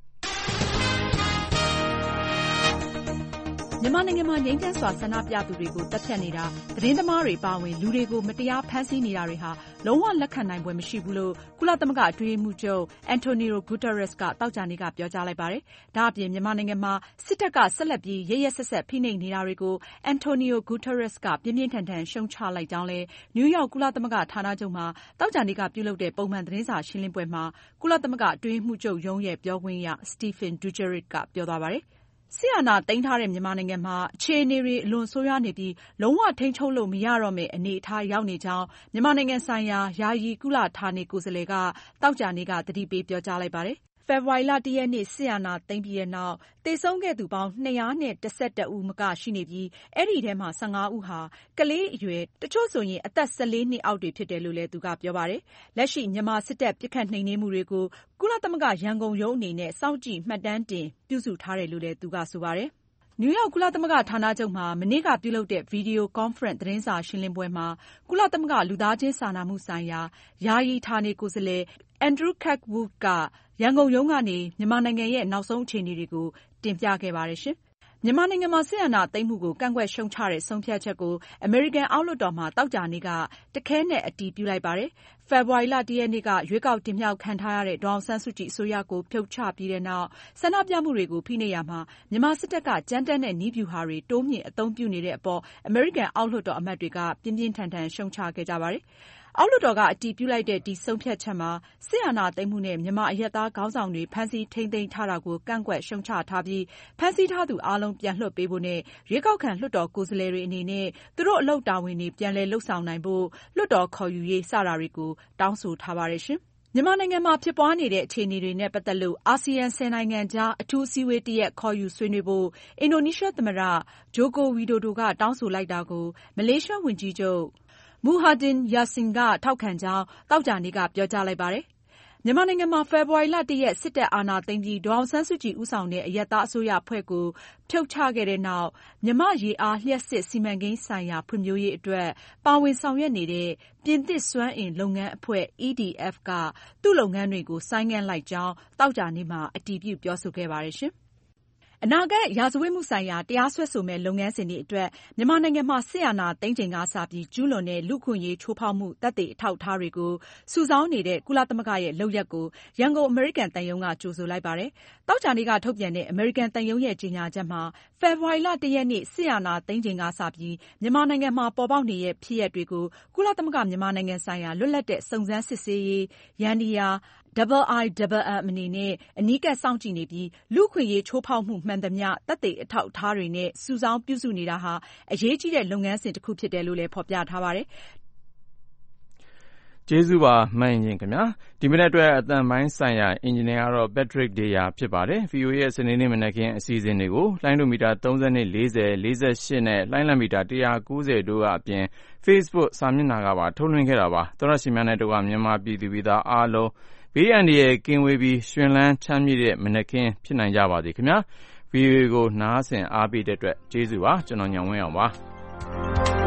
မြန်မာနိုင်ငံမှာငြိမ်းချမ်းစွာဆန္ဒပြသူတွေကိုတပ်ဖြတ်နေတာသတင်းသမားတွေပါဝင်လူတွေကိုမတရားဖမ်းဆီးနေတာတွေဟာလုံးဝလက်ခံနိုင်ဖွယ်မရှိဘူးလို့ကုလသမဂ္ဂအတွင်းရေးမှူးချုပ် Antonio Guterres ကသောကြာနေ့ကပြောကြားလိုက်ပါတယ်။ဒါ့အပြင်မြန်မာနိုင်ငံမှာစစ်တပ်ကဆက်လက်ပြီးရက်ရက်စက်စက်ဖိနှိပ်နေတာတွေကို Antonio Guterres ကပြင်းပြင်းထန်ထန်ရှုံချလိုက်ကြောင်းလည်းနယူးယောက်ကုလသမဂ္ဂဌာနချုပ်မှာသောကြာနေ့ကပြုလုပ်တဲ့ပုံမှန်သတင်းစာရှင်းလင်းပွဲမှာကုလသမဂ္ဂအတွင်းရေးမှူးချုပ်ရုံးရဲ့ပြောခွင့်ရ Stéphane Dujarric ကပြောသွားပါတယ်။စစ်အာဏာသိမ်းထားတဲ့မြန်မာနိုင်ငံမှာအခြေအနေတွေအလွန်ဆိုးရွားနေပြီးလုံးဝထိန်းချုပ်လို့မရတော့မယ့်အနေအထားရောက်နေကြောင်းမြန်မာနိုင်ငံဆိုင်ရာယာယီကုလဌာနေကိုယ်စားလှယ်ကသောကြာနေ့ကသတိပေးပြောကြားလိုက်ပါတယ်။ဖေဖေါ်ဝါရီလ 1 ရက်နေ့စစ်အာဏာသိမ်းပြီးတဲ့နောက်သေဆုံးခဲ့သူပေါင်း211ဦးမကရှိနေပြီးအဲဒီထဲမှာ15ဦးဟာကလေးအရွယ်တချို့ဆိုရင်အသက်14နှစ်အောက်တွေဖြစ်တယ်လို့လည်းသူကပြောပါတယ်။လက်ရှိမြန်မာစစ်တပ်ပစ်ခတ်နှိမ်နင်းမှုတွေကိုကုလသမဂ္ဂရန်ကုန်ရုံးအနေနဲ့စောင့်ကြည့်မှတ်တမ်းတင်ပြုစုထားတယ်လို့လည်းသူကဆိုပါတယ်။နယူးယောက်ကုလသမဂ္ဂဌာနချုပ်မှာမနေ့ကပြုလုပ်တဲ့ဗီဒီယိုကွန်ဖရင့်သတင်းစာရှင်းလင်းပွဲမှာကုလသမဂ္ဂလူသားချင်းစာနာမှုဆိုင်ရာယာယီဌာနေကိုယ်စားလှယ် Andrew Kirkwood ကရန်ကုန်ရုံးကနေမြန်မာနိုင်ငံရဲ့နောက်ဆုံးအခြေအနေတွေကိုတင်ပြခဲ့ပါတယ်ရှင်။မြန်မာနိုင်ငံမှာစစ်အာဏာသိမ်းမှုကိုကန့်ကွက်ရှုတ်ချတဲ့ဆုံးဖြတ်ချက်ကိုအမေရိကန်အောက်လွှတ်တော်မှာသောကြာနေ့ကတခဲနက်အတည်ပြုလိုက်ပါတယ်။ဖေဖေါ်ဝါရီလ 1 ရက်နေ့ကရွေးကောက်တင်မြှောက်ခံထားရတဲ့ဒေါ်အောင်ဆန်းစုကြည်အစိုးရကိုဖြုတ်ချပြီးတဲ့နောက်ဆန္ဒပြမှုတွေကိုဖိနှိပ်ရာမှာမြန်မာစစ်တပ်ကကြမ်းတမ်းတဲ့နည်းဗျူဟာတွေတိုးမြင့်အသုံးပြုနေတဲ့အပေါ်အမေရိကန်အောက်လွှတ်တော်အမတ်တွေကပြင်းပြင်းထန်ထန်ရှုတ်ချခဲ့ကြပါတယ်။အောက်လွှတ်တော်ကအတည်ပြုလိုက်တဲ့ဒီဆုံးဖြတ်ချက်မှာစစ်အာဏာသိမ်းမှုနဲ့မြန်မာအရပ်သားခေါင်းဆောင်တွေဖမ်းဆီးထိန်းသိမ်းထားတာကိုကန့်ကွက်ရှုတ်ချထားပြီးဖမ်းဆီးထားသူအားလုံးပြန်လွှတ်ပေးဖို့နဲ့ရွေးကောက်ခံလွှတ်တော်ကိုယ်စားလှယ်တွေအနေနဲ့သူတို့အလုပ်တာဝန်တွေပြန်လည်လုပ်ဆောင်နိုင်ဖို့လွှတ်တော်ခေါ်ယူရေးစတာတွေကိုတောင်းဆိုထားပါတယ်ရှင်။မြန်မာနိုင်ငံမှာဖြစ်ပွားနေတဲ့အခြေအနေတွေနဲ့ပတ်သက်လို့အာဆီယံ10နိုင်ငံကြားအထူးအစည်းအဝေးတရပ်ခေါ်ယူဆွေးနွေးဖို့အင်ဒိုနီးရှားသမ္မတဂျိုကိုဝီဒိုဒိုကတောင်းဆိုလိုက်တာကိုမလေးရှားဝန်ကြီးချုပ်Muhyiddin Yassin ကထောက်ခံကြောင်းသောကြာနေ့ကပြောကြားလိုက်ပါတယ်။မြန်မာနိုင်ငံမှာဖေဖေါ်ဝါရီလ 1 ရက်စစ်တပ်အာဏာသိမ်းပြီးဒေါ်အောင်ဆန်းစုကြည်ဦးဆောင်တဲ့အရပ်သားအစိုးရအဖွဲ့ကိုဖြုတ်ချခဲ့တဲ့နောက်မြန်မာ့ရေအားလျှပ်စစ်စီမံကိန်းဆိုင်ရာဖွံ့ဖြိုးရေးအတွက်ပါဝင်ဆောင်ရွက်နေတဲ့ပြင်သစ်စွမ်းအင်လုပ်ငန်းအဖွဲ့ EDF ကသူ့လုပ်ငန်းတွေကိုဆိုင်းငံ့လိုက်ကြောင်းသောကြာနေ့မှာအတည်ပြုပြောဆိုခဲ့ပါတယ်ရှင်။အနာဂတ်ရာဇဝတ်မှုဆိုင်ရာတရားစွဲဆိုမယ့်လုပ်ငန်းစဉ်တွေအတွက်မြန်မာနိုင်ငံမှာစစ်အာဏာသိမ်းချိန်ကစပြီးကျူးလွန်တဲ့လူ့အခွင့်အရေးချိုးဖောက်မှုသက်သေအထောက်အထားတွေကိုစုဆောင်းနေတဲ့ကုလသမဂ္ဂရဲ့လုပ်ရပ်ကိုရန်ကုန်အမေရိကန်သံရုံးကကြိုဆိုလိုက်ပါတယ်။သောကြာနေ့ကထုတ်ပြန်တဲ့အမေရိကန်သံရုံးရဲ့ကြေညာချက်မှာဖေဖေါ်ဝါရီလ 1 ရက်နေ့စစ်အာဏာသိမ်းချိန်ကစပြီးမြန်မာနိုင်ငံမှာပေါ်ပေါက်နေတဲ့ဖြစ်ရပ်တွေကိုကုလသမဂ္ဂမြန်မာနိုင်ငံဆိုင်ရာလွတ်လပ်တဲ့စုံစမ်းစစ်ဆေးရေးယန္တရားIIMM အနေနဲ့အနီးကပ်စောင့်ကြည့်နေပြီးလူ့အခွင့်အရေးချိုးဖောက်မှုမှန်သမျှသက်သေအထောက်အထားတွေနဲ့စုဆောင်းပြုစုနေတာဟာအရေးကြီးတဲ့လုပ်ငန်းစဉ်တစ်ခုဖြစ်တယ်လို့လည်းဖော်ပြထားပါတယ်။ကျေးဇူးပါမှန်ရင်ခင်ဗျာဒီမနေ့အတွက်အသံပိုင်းဆိုင်ရာအင်ဂျင်နီယာကတော့ Patrick Deya ဖြစ်ပါတယ် VOA ရဲ့စနေနေ့မနက်ခင်းအစီအစဉ်တွေကိုလိုင်းဒိုမီတာ32 40 48နဲ့လိုင်းလံမီတာ190တို့ကအပြင် Facebook စာမျက်နှာကပါထုတ်လွှင့်ခဲ့တာပါသောရရှိများနဲ့တို့ကမြန်မာပြည်သူပြည်သားအားလုံးဘေးအန္တရာယ်ကင်းဝေးပြီးရှင်လန်းချမ်းမြေ့တဲ့မနက်ခင်းဖြစ်နိုင်ကြပါစေခင်ဗျာ VOA ကိုနားဆင်အားပေးတဲ့အတွက်ကျေးဇူးပါကျွန်တော်ညောင်ဝင်းအောင်ပါ